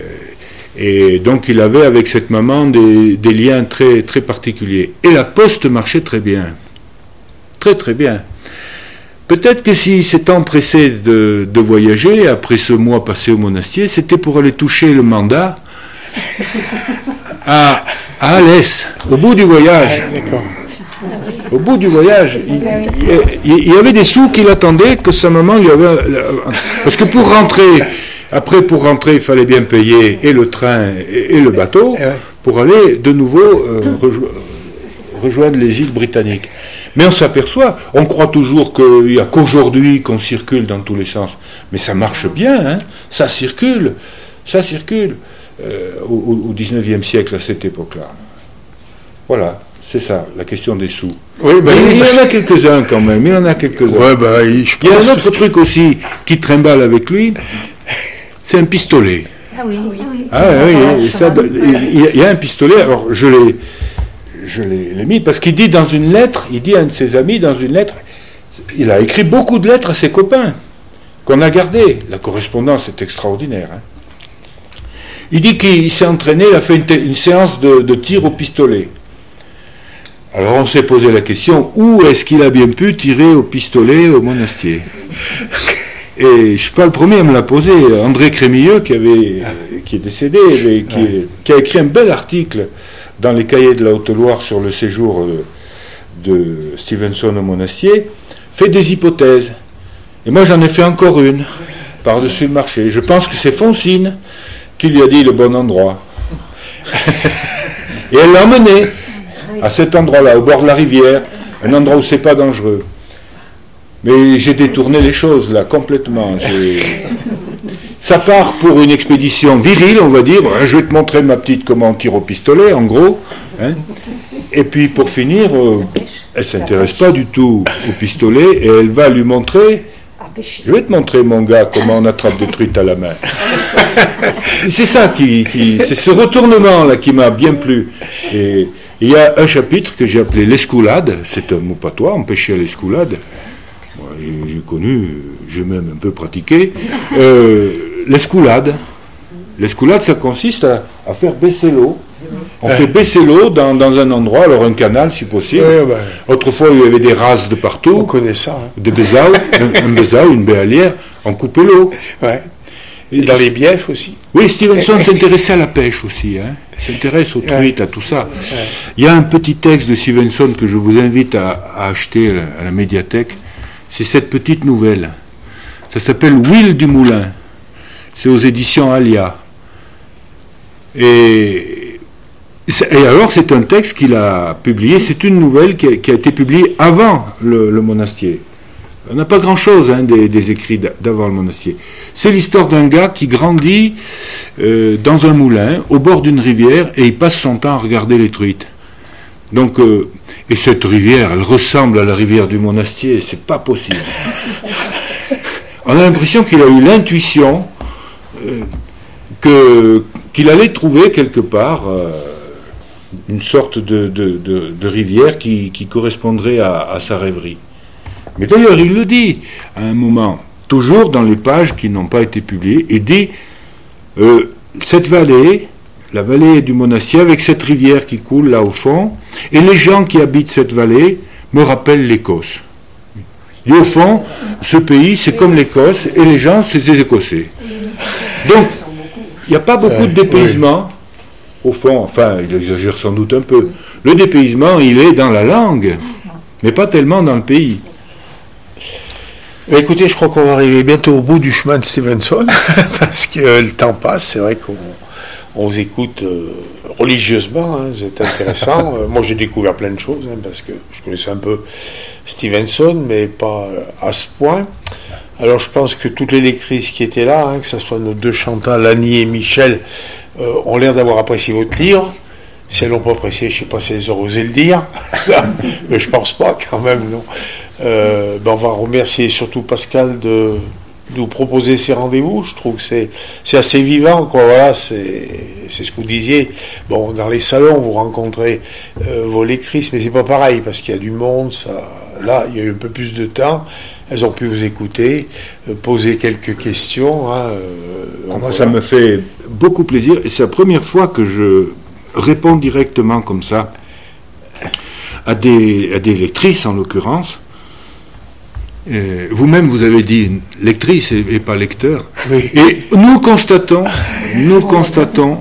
et donc il avait avec cette maman des, des liens très, très particuliers. Et la poste marchait très bien. Très très bien. Peut-être que s'il s'est empressé de, de voyager, après ce mois passé au monastier, c'était pour aller toucher le mandat à, à Alès, au bout du voyage. Ah, d'accord. Au bout du voyage, il, il, il y avait des sous qu'il attendait que sa maman lui avait... Parce que pour rentrer, après pour rentrer, il fallait bien payer et le train et, et le bateau pour aller de nouveau euh, rejo- rejoindre les îles britanniques. Mais on s'aperçoit, on croit toujours qu'il n'y a qu'aujourd'hui qu'on circule dans tous les sens. Mais ça marche bien, hein, ça circule, ça circule euh, au, au dix-neuvième siècle à cette époque-là. Voilà. C'est ça, la question des sous. Oui, ben, il, oui, il y en bah, a quelques-uns quand même, il y en a quelques-uns. Ouais, bah, il, je il y a un pense autre que truc aussi qui trimballe avec lui, c'est un pistolet. Ah oui, oui. Ah oui, oui, ça, il, il y a un pistolet, alors je l'ai, je l'ai, l'ai mis, parce qu'il dit dans une lettre, il dit à un de ses amis dans une lettre, il a écrit beaucoup de lettres à ses copains, qu'on a gardées. La correspondance est extraordinaire. Hein. Il dit qu'il s'est entraîné, il a fait une, une séance de, de tir au pistolet. Alors on s'est posé la question, où est-ce qu'il a bien pu tirer au pistolet au Monastier? Et je ne suis pas le premier à me la poser. André Crémilleux, qui, avait, qui est décédé, mais qui, est, qui a écrit un bel article dans les cahiers de la Haute-Loire sur le séjour de Stevenson au Monastier, fait des hypothèses. Et moi j'en ai fait encore une, par-dessus le marché. Je pense que c'est Fonsine qui lui a dit le bon endroit. Et elle l'a emmené à cet endroit-là, au bord de la rivière, un endroit où c'est pas dangereux. Mais j'ai détourné les choses là complètement. J'ai... Ça part pour une expédition virile, on va dire. Je vais te montrer ma petite comment on tire au pistolet, en gros. Hein. Et puis pour finir, euh, elle s'intéresse pas du tout au pistolet et elle va lui montrer. Je vais te montrer, mon gars, comment on attrape des truites à la main. C'est ça qui, qui, c'est ce retournement là qui m'a bien plu. Et il y a un chapitre que j'ai appelé l'escoulade. C'est un mot patois, on pêchait à l'escoulade. Moi, j'ai connu, j'ai même un peu pratiqué. Euh, l'escoulade. L'escoulade, ça consiste à, à faire baisser l'eau. On fait baisser l'eau dans, dans un endroit, alors un canal si possible. Ouais, ouais. Autrefois, il y avait des rases de partout. On connaît ça. Hein. Des bézaux, un, un bézau, une béalière, on coupait l'eau. Ouais. Et dans les biefs aussi. Oui, Stevenson s'intéressait à la pêche aussi. Hein. Il s'intéresse aux truites, à tout ça. Ouais. Il y a un petit texte de Stevenson que je vous invite à, à acheter à la médiathèque. C'est cette petite nouvelle. Ça s'appelle Will du Moulin. C'est aux éditions Alia. Et, et alors, c'est un texte qu'il a publié. C'est une nouvelle qui a, qui a été publiée avant le, le Monastier. On n'a pas grand-chose hein, des, des écrits d'avant le Monastier. C'est l'histoire d'un gars qui grandit euh, dans un moulin, au bord d'une rivière, et il passe son temps à regarder les truites. Donc, euh, et cette rivière, elle ressemble à la rivière du Monastier, c'est pas possible. On a l'impression qu'il a eu l'intuition euh, que, qu'il allait trouver quelque part euh, une sorte de, de, de, de rivière qui, qui correspondrait à, à sa rêverie. Mais d'ailleurs, il le dit à un moment, toujours dans les pages qui n'ont pas été publiées, il dit euh, cette vallée, la vallée du Monastier, avec cette rivière qui coule là au fond, et les gens qui habitent cette vallée me rappellent l'Écosse. Et au fond, ce pays, c'est comme l'Écosse, et les gens, c'est des Écossais. Donc, il n'y a pas beaucoup de dépaysement, au fond, enfin, il exagère sans doute un peu. Le dépaysement, il est dans la langue, mais pas tellement dans le pays. Écoutez, je crois qu'on va arriver bientôt au bout du chemin de Stevenson, parce que euh, le temps passe, c'est vrai qu'on on vous écoute euh, religieusement, hein, vous êtes intéressant. euh, moi j'ai découvert plein de choses, hein, parce que je connaissais un peu Stevenson, mais pas euh, à ce point. Alors je pense que toutes les lectrices qui étaient là, hein, que ce soit nos deux Chantal, Annie et Michel, euh, ont l'air d'avoir apprécié votre livre. Si elles l'ont pas apprécié, je ne sais pas si elles ont osé le dire, mais je pense pas quand même, non. Euh, ben on va remercier surtout Pascal de, de vous proposer ces rendez-vous. Je trouve que c'est, c'est assez vivant, quoi. Voilà, c'est, c'est ce que vous disiez. Bon, dans les salons, vous rencontrez euh, vos lectrices, mais c'est pas pareil parce qu'il y a du monde. Ça, là, il y a eu un peu plus de temps. Elles ont pu vous écouter, euh, poser quelques questions. Hein, euh, Moi, voilà. Ça me fait beaucoup plaisir et c'est la première fois que je réponds directement comme ça à des, à des lectrices en l'occurrence. Euh, vous-même vous avez dit lectrice et, et pas lecteur. Oui. Et nous constatons, nous constatons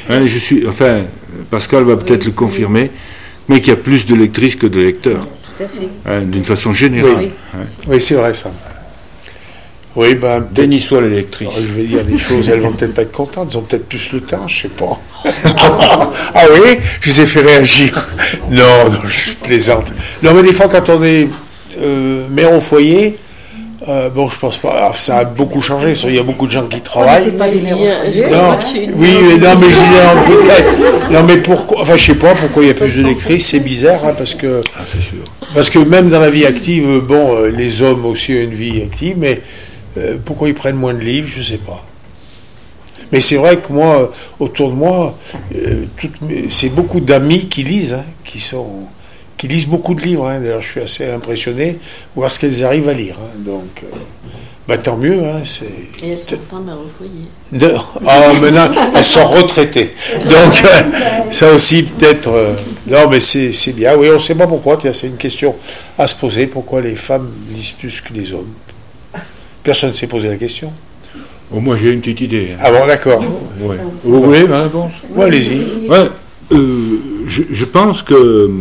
Hein, je suis, enfin, Pascal va peut-être oui, le confirmer, oui. mais qu'il y a plus de lectrices que de lecteurs. Tout à fait. Hein, d'une façon générale. Oui, hein. oui c'est vrai ça. Oui, ben. Béni soit les lectrices. Je vais dire des choses, elles vont peut-être pas être contentes, elles ont peut-être plus le temps, je sais pas. Ah oui, je les ai fait réagir. Non, non, je plaisante. Non, mais des fois, quand on est euh, mère au foyer, euh, bon, je pense pas, ça a beaucoup changé, il y a beaucoup de gens qui travaillent. Pas des mères au foyer. Non, oui, mais non, mais je dis, non, peut-être. Non, mais pourquoi, enfin, je sais pas pourquoi il y a plus de lectrices, c'est bizarre, hein, parce que. Ah, c'est sûr. Parce que même dans la vie active, bon, euh, les hommes aussi ont une vie active, mais. Euh, pourquoi ils prennent moins de livres, je ne sais pas. Mais c'est vrai que moi, euh, autour de moi, euh, toutes mes, c'est beaucoup d'amis qui lisent, hein, qui, sont, qui lisent beaucoup de livres. Hein. D'ailleurs, je suis assez impressionné de voir ce qu'elles arrivent à lire. Hein. Donc, euh, bah, tant mieux. Hein, c'est... Et elles sont pas mères au foyer. De... Ah, maintenant, elles sont retraitées. Donc, euh, ça aussi, peut-être... Euh... Non, mais c'est, c'est bien. Oui, on ne sait pas pourquoi. Tiens, c'est une question à se poser. Pourquoi les femmes lisent plus que les hommes ? Personne ne s'est posé la question. Oh, moi, j'ai une petite idée. Hein. Ah bon, d'accord. Ouais. Vous bon. voulez ma réponse ? Oui, allez-y. Ouais, euh, je, je pense que euh,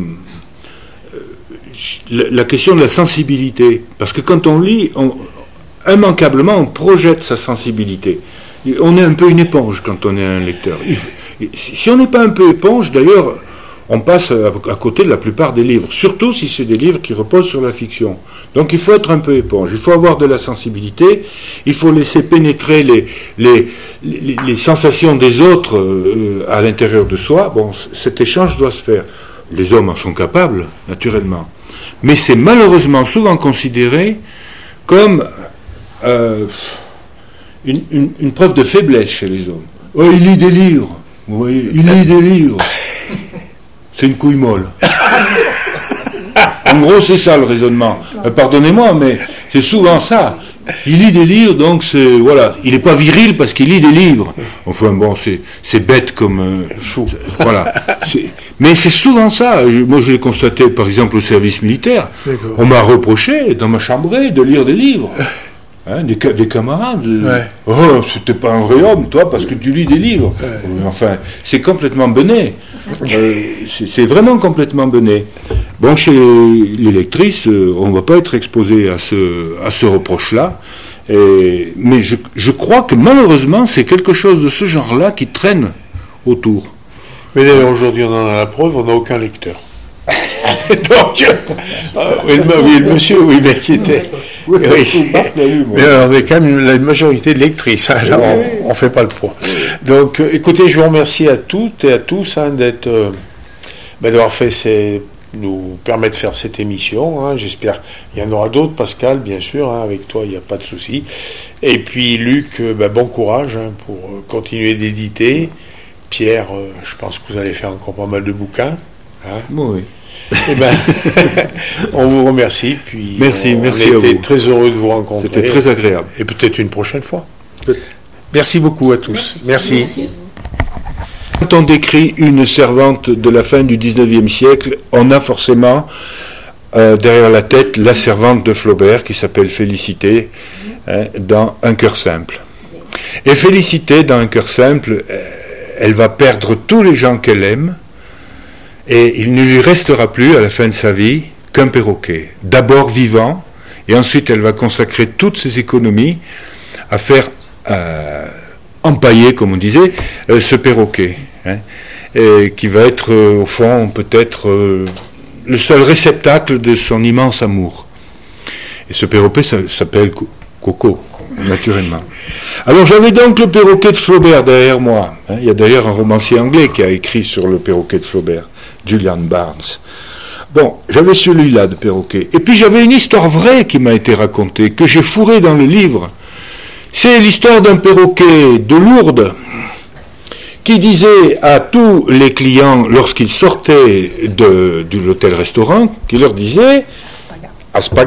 la, la question de la sensibilité, parce que quand on lit, on, immanquablement, on projette sa sensibilité. On est un peu une éponge quand on est un lecteur. Il, si on n'est pas un peu éponge, d'ailleurs, on passe à, à côté de la plupart des livres, surtout si c'est des livres qui reposent sur la fiction. Donc il faut être un peu éponge, il faut avoir de la sensibilité, il faut laisser pénétrer les, les, les, les sensations des autres euh, à l'intérieur de soi. Bon, cet échange doit se faire. Les hommes en sont capables, naturellement. Mais c'est malheureusement souvent considéré comme euh, une, une, une preuve de faiblesse chez les hommes. Oh, il lit des livres. Vous voyez, il lit des livres. C'est une couille molle. En gros, c'est ça le raisonnement. Euh, pardonnez-moi, mais c'est souvent ça. Il lit des livres, donc c'est voilà. Il n'est pas viril parce qu'il lit des livres. Enfin bon, c'est c'est bête comme euh, chou. Voilà. C'est, mais c'est souvent ça. Je, moi, je l'ai constaté, par exemple, au service militaire. D'accord. On m'a reproché dans ma chambrée de lire des livres. Hein, des, des camarades. Ouais. Oh, c'était pas un vrai homme, toi, parce que tu lis des livres. Ouais. Enfin, c'est complètement bené. Euh, c'est, c'est vraiment complètement bené. Bon, chez les lectrices, euh, on ne va pas être exposé à ce, à ce reproche-là. Et, mais je, je crois que malheureusement, c'est quelque chose de ce genre-là qui traîne autour. Mais d'ailleurs, aujourd'hui, on en a la preuve, on n'a aucun lecteur. Donc, euh, oui, le, oui, le monsieur, oui, mais qui était. Oui, oui. Mais on est quand même la majorité de lectrices, hein, là, on ne fait pas le poids. Donc, euh, écoutez, je vous remercie à toutes et à tous hein, d'être, euh, ben, d'avoir fait ces. nous permet de faire cette émission. Hein. J'espère qu'il y en aura d'autres, Pascal, bien sûr, hein, avec toi, il n'y a pas de souci. Et puis, Luc, euh, ben, bon courage hein, pour euh, continuer d'éditer. Pierre, euh, je pense que vous allez faire encore pas mal de bouquins. Hein. Oui. Eh ben, on vous remercie. Puis merci, on, merci on à était vous. Très heureux de vous rencontrer. C'était très agréable. Et peut-être une prochaine fois. Merci beaucoup à tous. Merci. Merci. Quand on décrit une servante de la fin du dix-neuvième siècle, on a forcément euh, derrière la tête la servante de Flaubert qui s'appelle Félicité hein, dans Un cœur simple. Et Félicité, dans Un cœur simple, euh, elle va perdre tous les gens qu'elle aime et il ne lui restera plus à la fin de sa vie qu'un perroquet. D'abord vivant et ensuite elle va consacrer toutes ses économies à faire euh, empailler, comme on disait, euh, ce perroquet. Hein, et qui va être euh, au fond peut-être euh, le seul réceptacle de son immense amour. Et ce perroquet ça, s'appelle Coco, naturellement. Alors j'avais donc le perroquet de Flaubert derrière moi. Hein, il y a d'ailleurs un romancier anglais qui a écrit sur le perroquet de Flaubert, Julian Barnes. Bon, j'avais celui-là de perroquet. Et puis j'avais une histoire vraie qui m'a été racontée, que j'ai fourrée dans le livre. C'est l'histoire d'un perroquet de Lourdes qui disait à tous les clients, lorsqu'ils sortaient de, de l'hôtel-restaurant, qui leur disait « Aspagat ».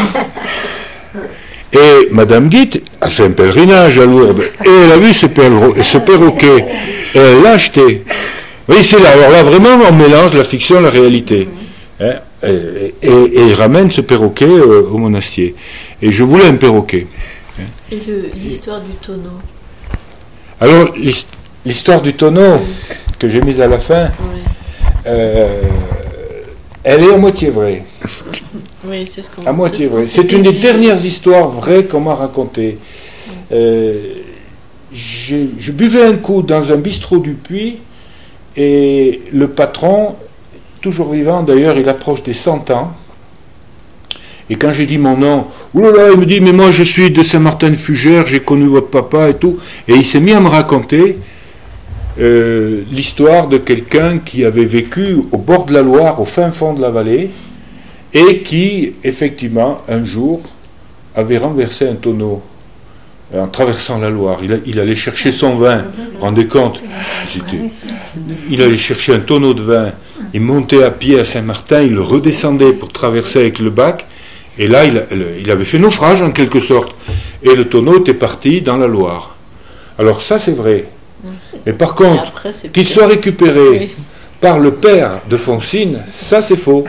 Et Madame Guite a fait un pèlerinage à Lourdes, et elle a vu ce, perro- ce perroquet, et elle l'a acheté. Oui, c'est là. Alors là, vraiment, on mélange la fiction et la réalité. Hein, et, et, et il ramène ce perroquet euh, au monastier. Et je voulais un perroquet. Et le, l'histoire du tonneau. Alors, l'histoire du tonneau que j'ai mise à la fin, Oui, euh, elle est à moitié vraie. oui c'est ce qu'on À moitié c'est ce qu'on vraie. C'est s'était une des dit. dernières histoires vraies qu'on m'a racontées. Euh, j'ai- je buvais un coup dans un bistrot du Puy et le patron, toujours vivant d'ailleurs, il approche des cent ans. Et quand j'ai dit mon nom, oulala, il me dit, mais moi je suis de Saint-Martin-de-Fougères, j'ai connu votre papa et tout. Et il s'est mis à me raconter euh, l'histoire de quelqu'un qui avait vécu au bord de la Loire, au fin fond de la vallée, et qui, effectivement, un jour, avait renversé un tonneau en traversant la Loire. Il, a- il allait chercher son vin, vous vous rendez compte? C'était- Il allait chercher un tonneau de vin, il montait à pied à Saint-Martin, il le redescendait pour traverser avec le bac, et là, il, il avait fait naufrage en quelque sorte. Et le tonneau était parti dans la Loire. Alors ça, c'est vrai. Mais par Et contre, après, c'est qu'il plus- soit récupéré Oui. par le père de Fonsine, ça c'est faux.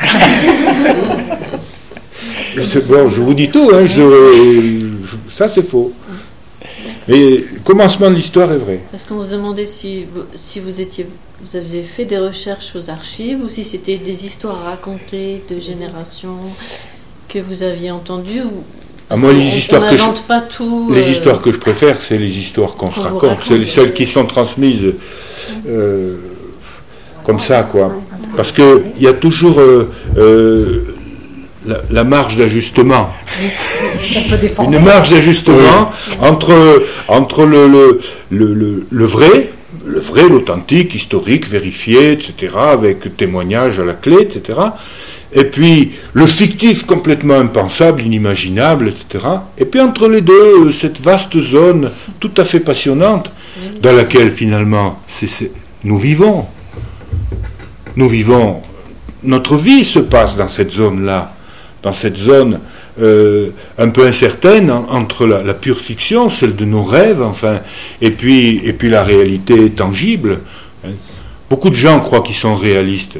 C'est bon, je vous dis tout, hein, je- ça c'est faux. Mais le commencement de l'histoire est vrai. Parce qu'on se demandait si vous, si vous étiez, vous aviez fait des recherches aux archives ou si c'était des histoires racontées de générations que vous aviez entendues ou Ah, moi, les on- histoires on que je- n'invente pas tout. Les euh, histoires que je préfère, c'est les histoires qu'on se qu'on vous raconte, raconte. c'est les- celles qui sont transmises euh, comme ça, quoi. Parce qu'il y a toujours euh, euh, la, la marge d'ajustement. On peut déformer. Une marge d'ajustement entre, entre le, le, le, le- le vrai, le vrai, l'authentique, historique, vérifié, et cetera, avec témoignage à la clé, et cetera. Et puis le fictif complètement impensable, inimaginable, et cetera. Et puis entre les deux, cette vaste zone tout à fait passionnante, dans laquelle finalement c'est, c'est- nous vivons. Nous vivons, notre vie se passe dans cette zone-là, dans cette zone euh, un peu incertaine en- entre la, la pure fiction, celle de nos rêves, enfin, et puis, et puis la réalité tangible. hein. Beaucoup de gens croient qu'ils sont réalistes.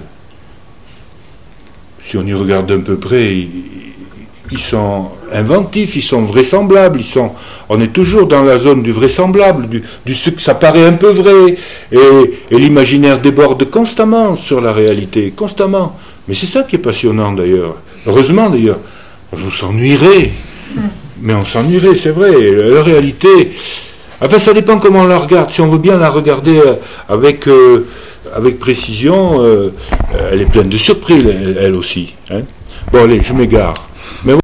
Si on y regarde d'un peu près, ils, ils sont inventifs, ils sont vraisemblables, ils sont, on est toujours dans la zone du vraisemblable, du, du ce que ça paraît un peu vrai, et, et l'imaginaire déborde constamment sur la réalité, constamment. Mais c'est ça qui est passionnant d'ailleurs. Heureusement d'ailleurs. On s'ennuierait, mais on s'ennuierait, c'est vrai. La réalité, enfin ça dépend comment on la regarde. Si on veut bien la regarder euh, avec, euh, avec précision, euh, elle est pleine de surprises, elle, elle aussi. hein. Bon allez, je m'égare. Mais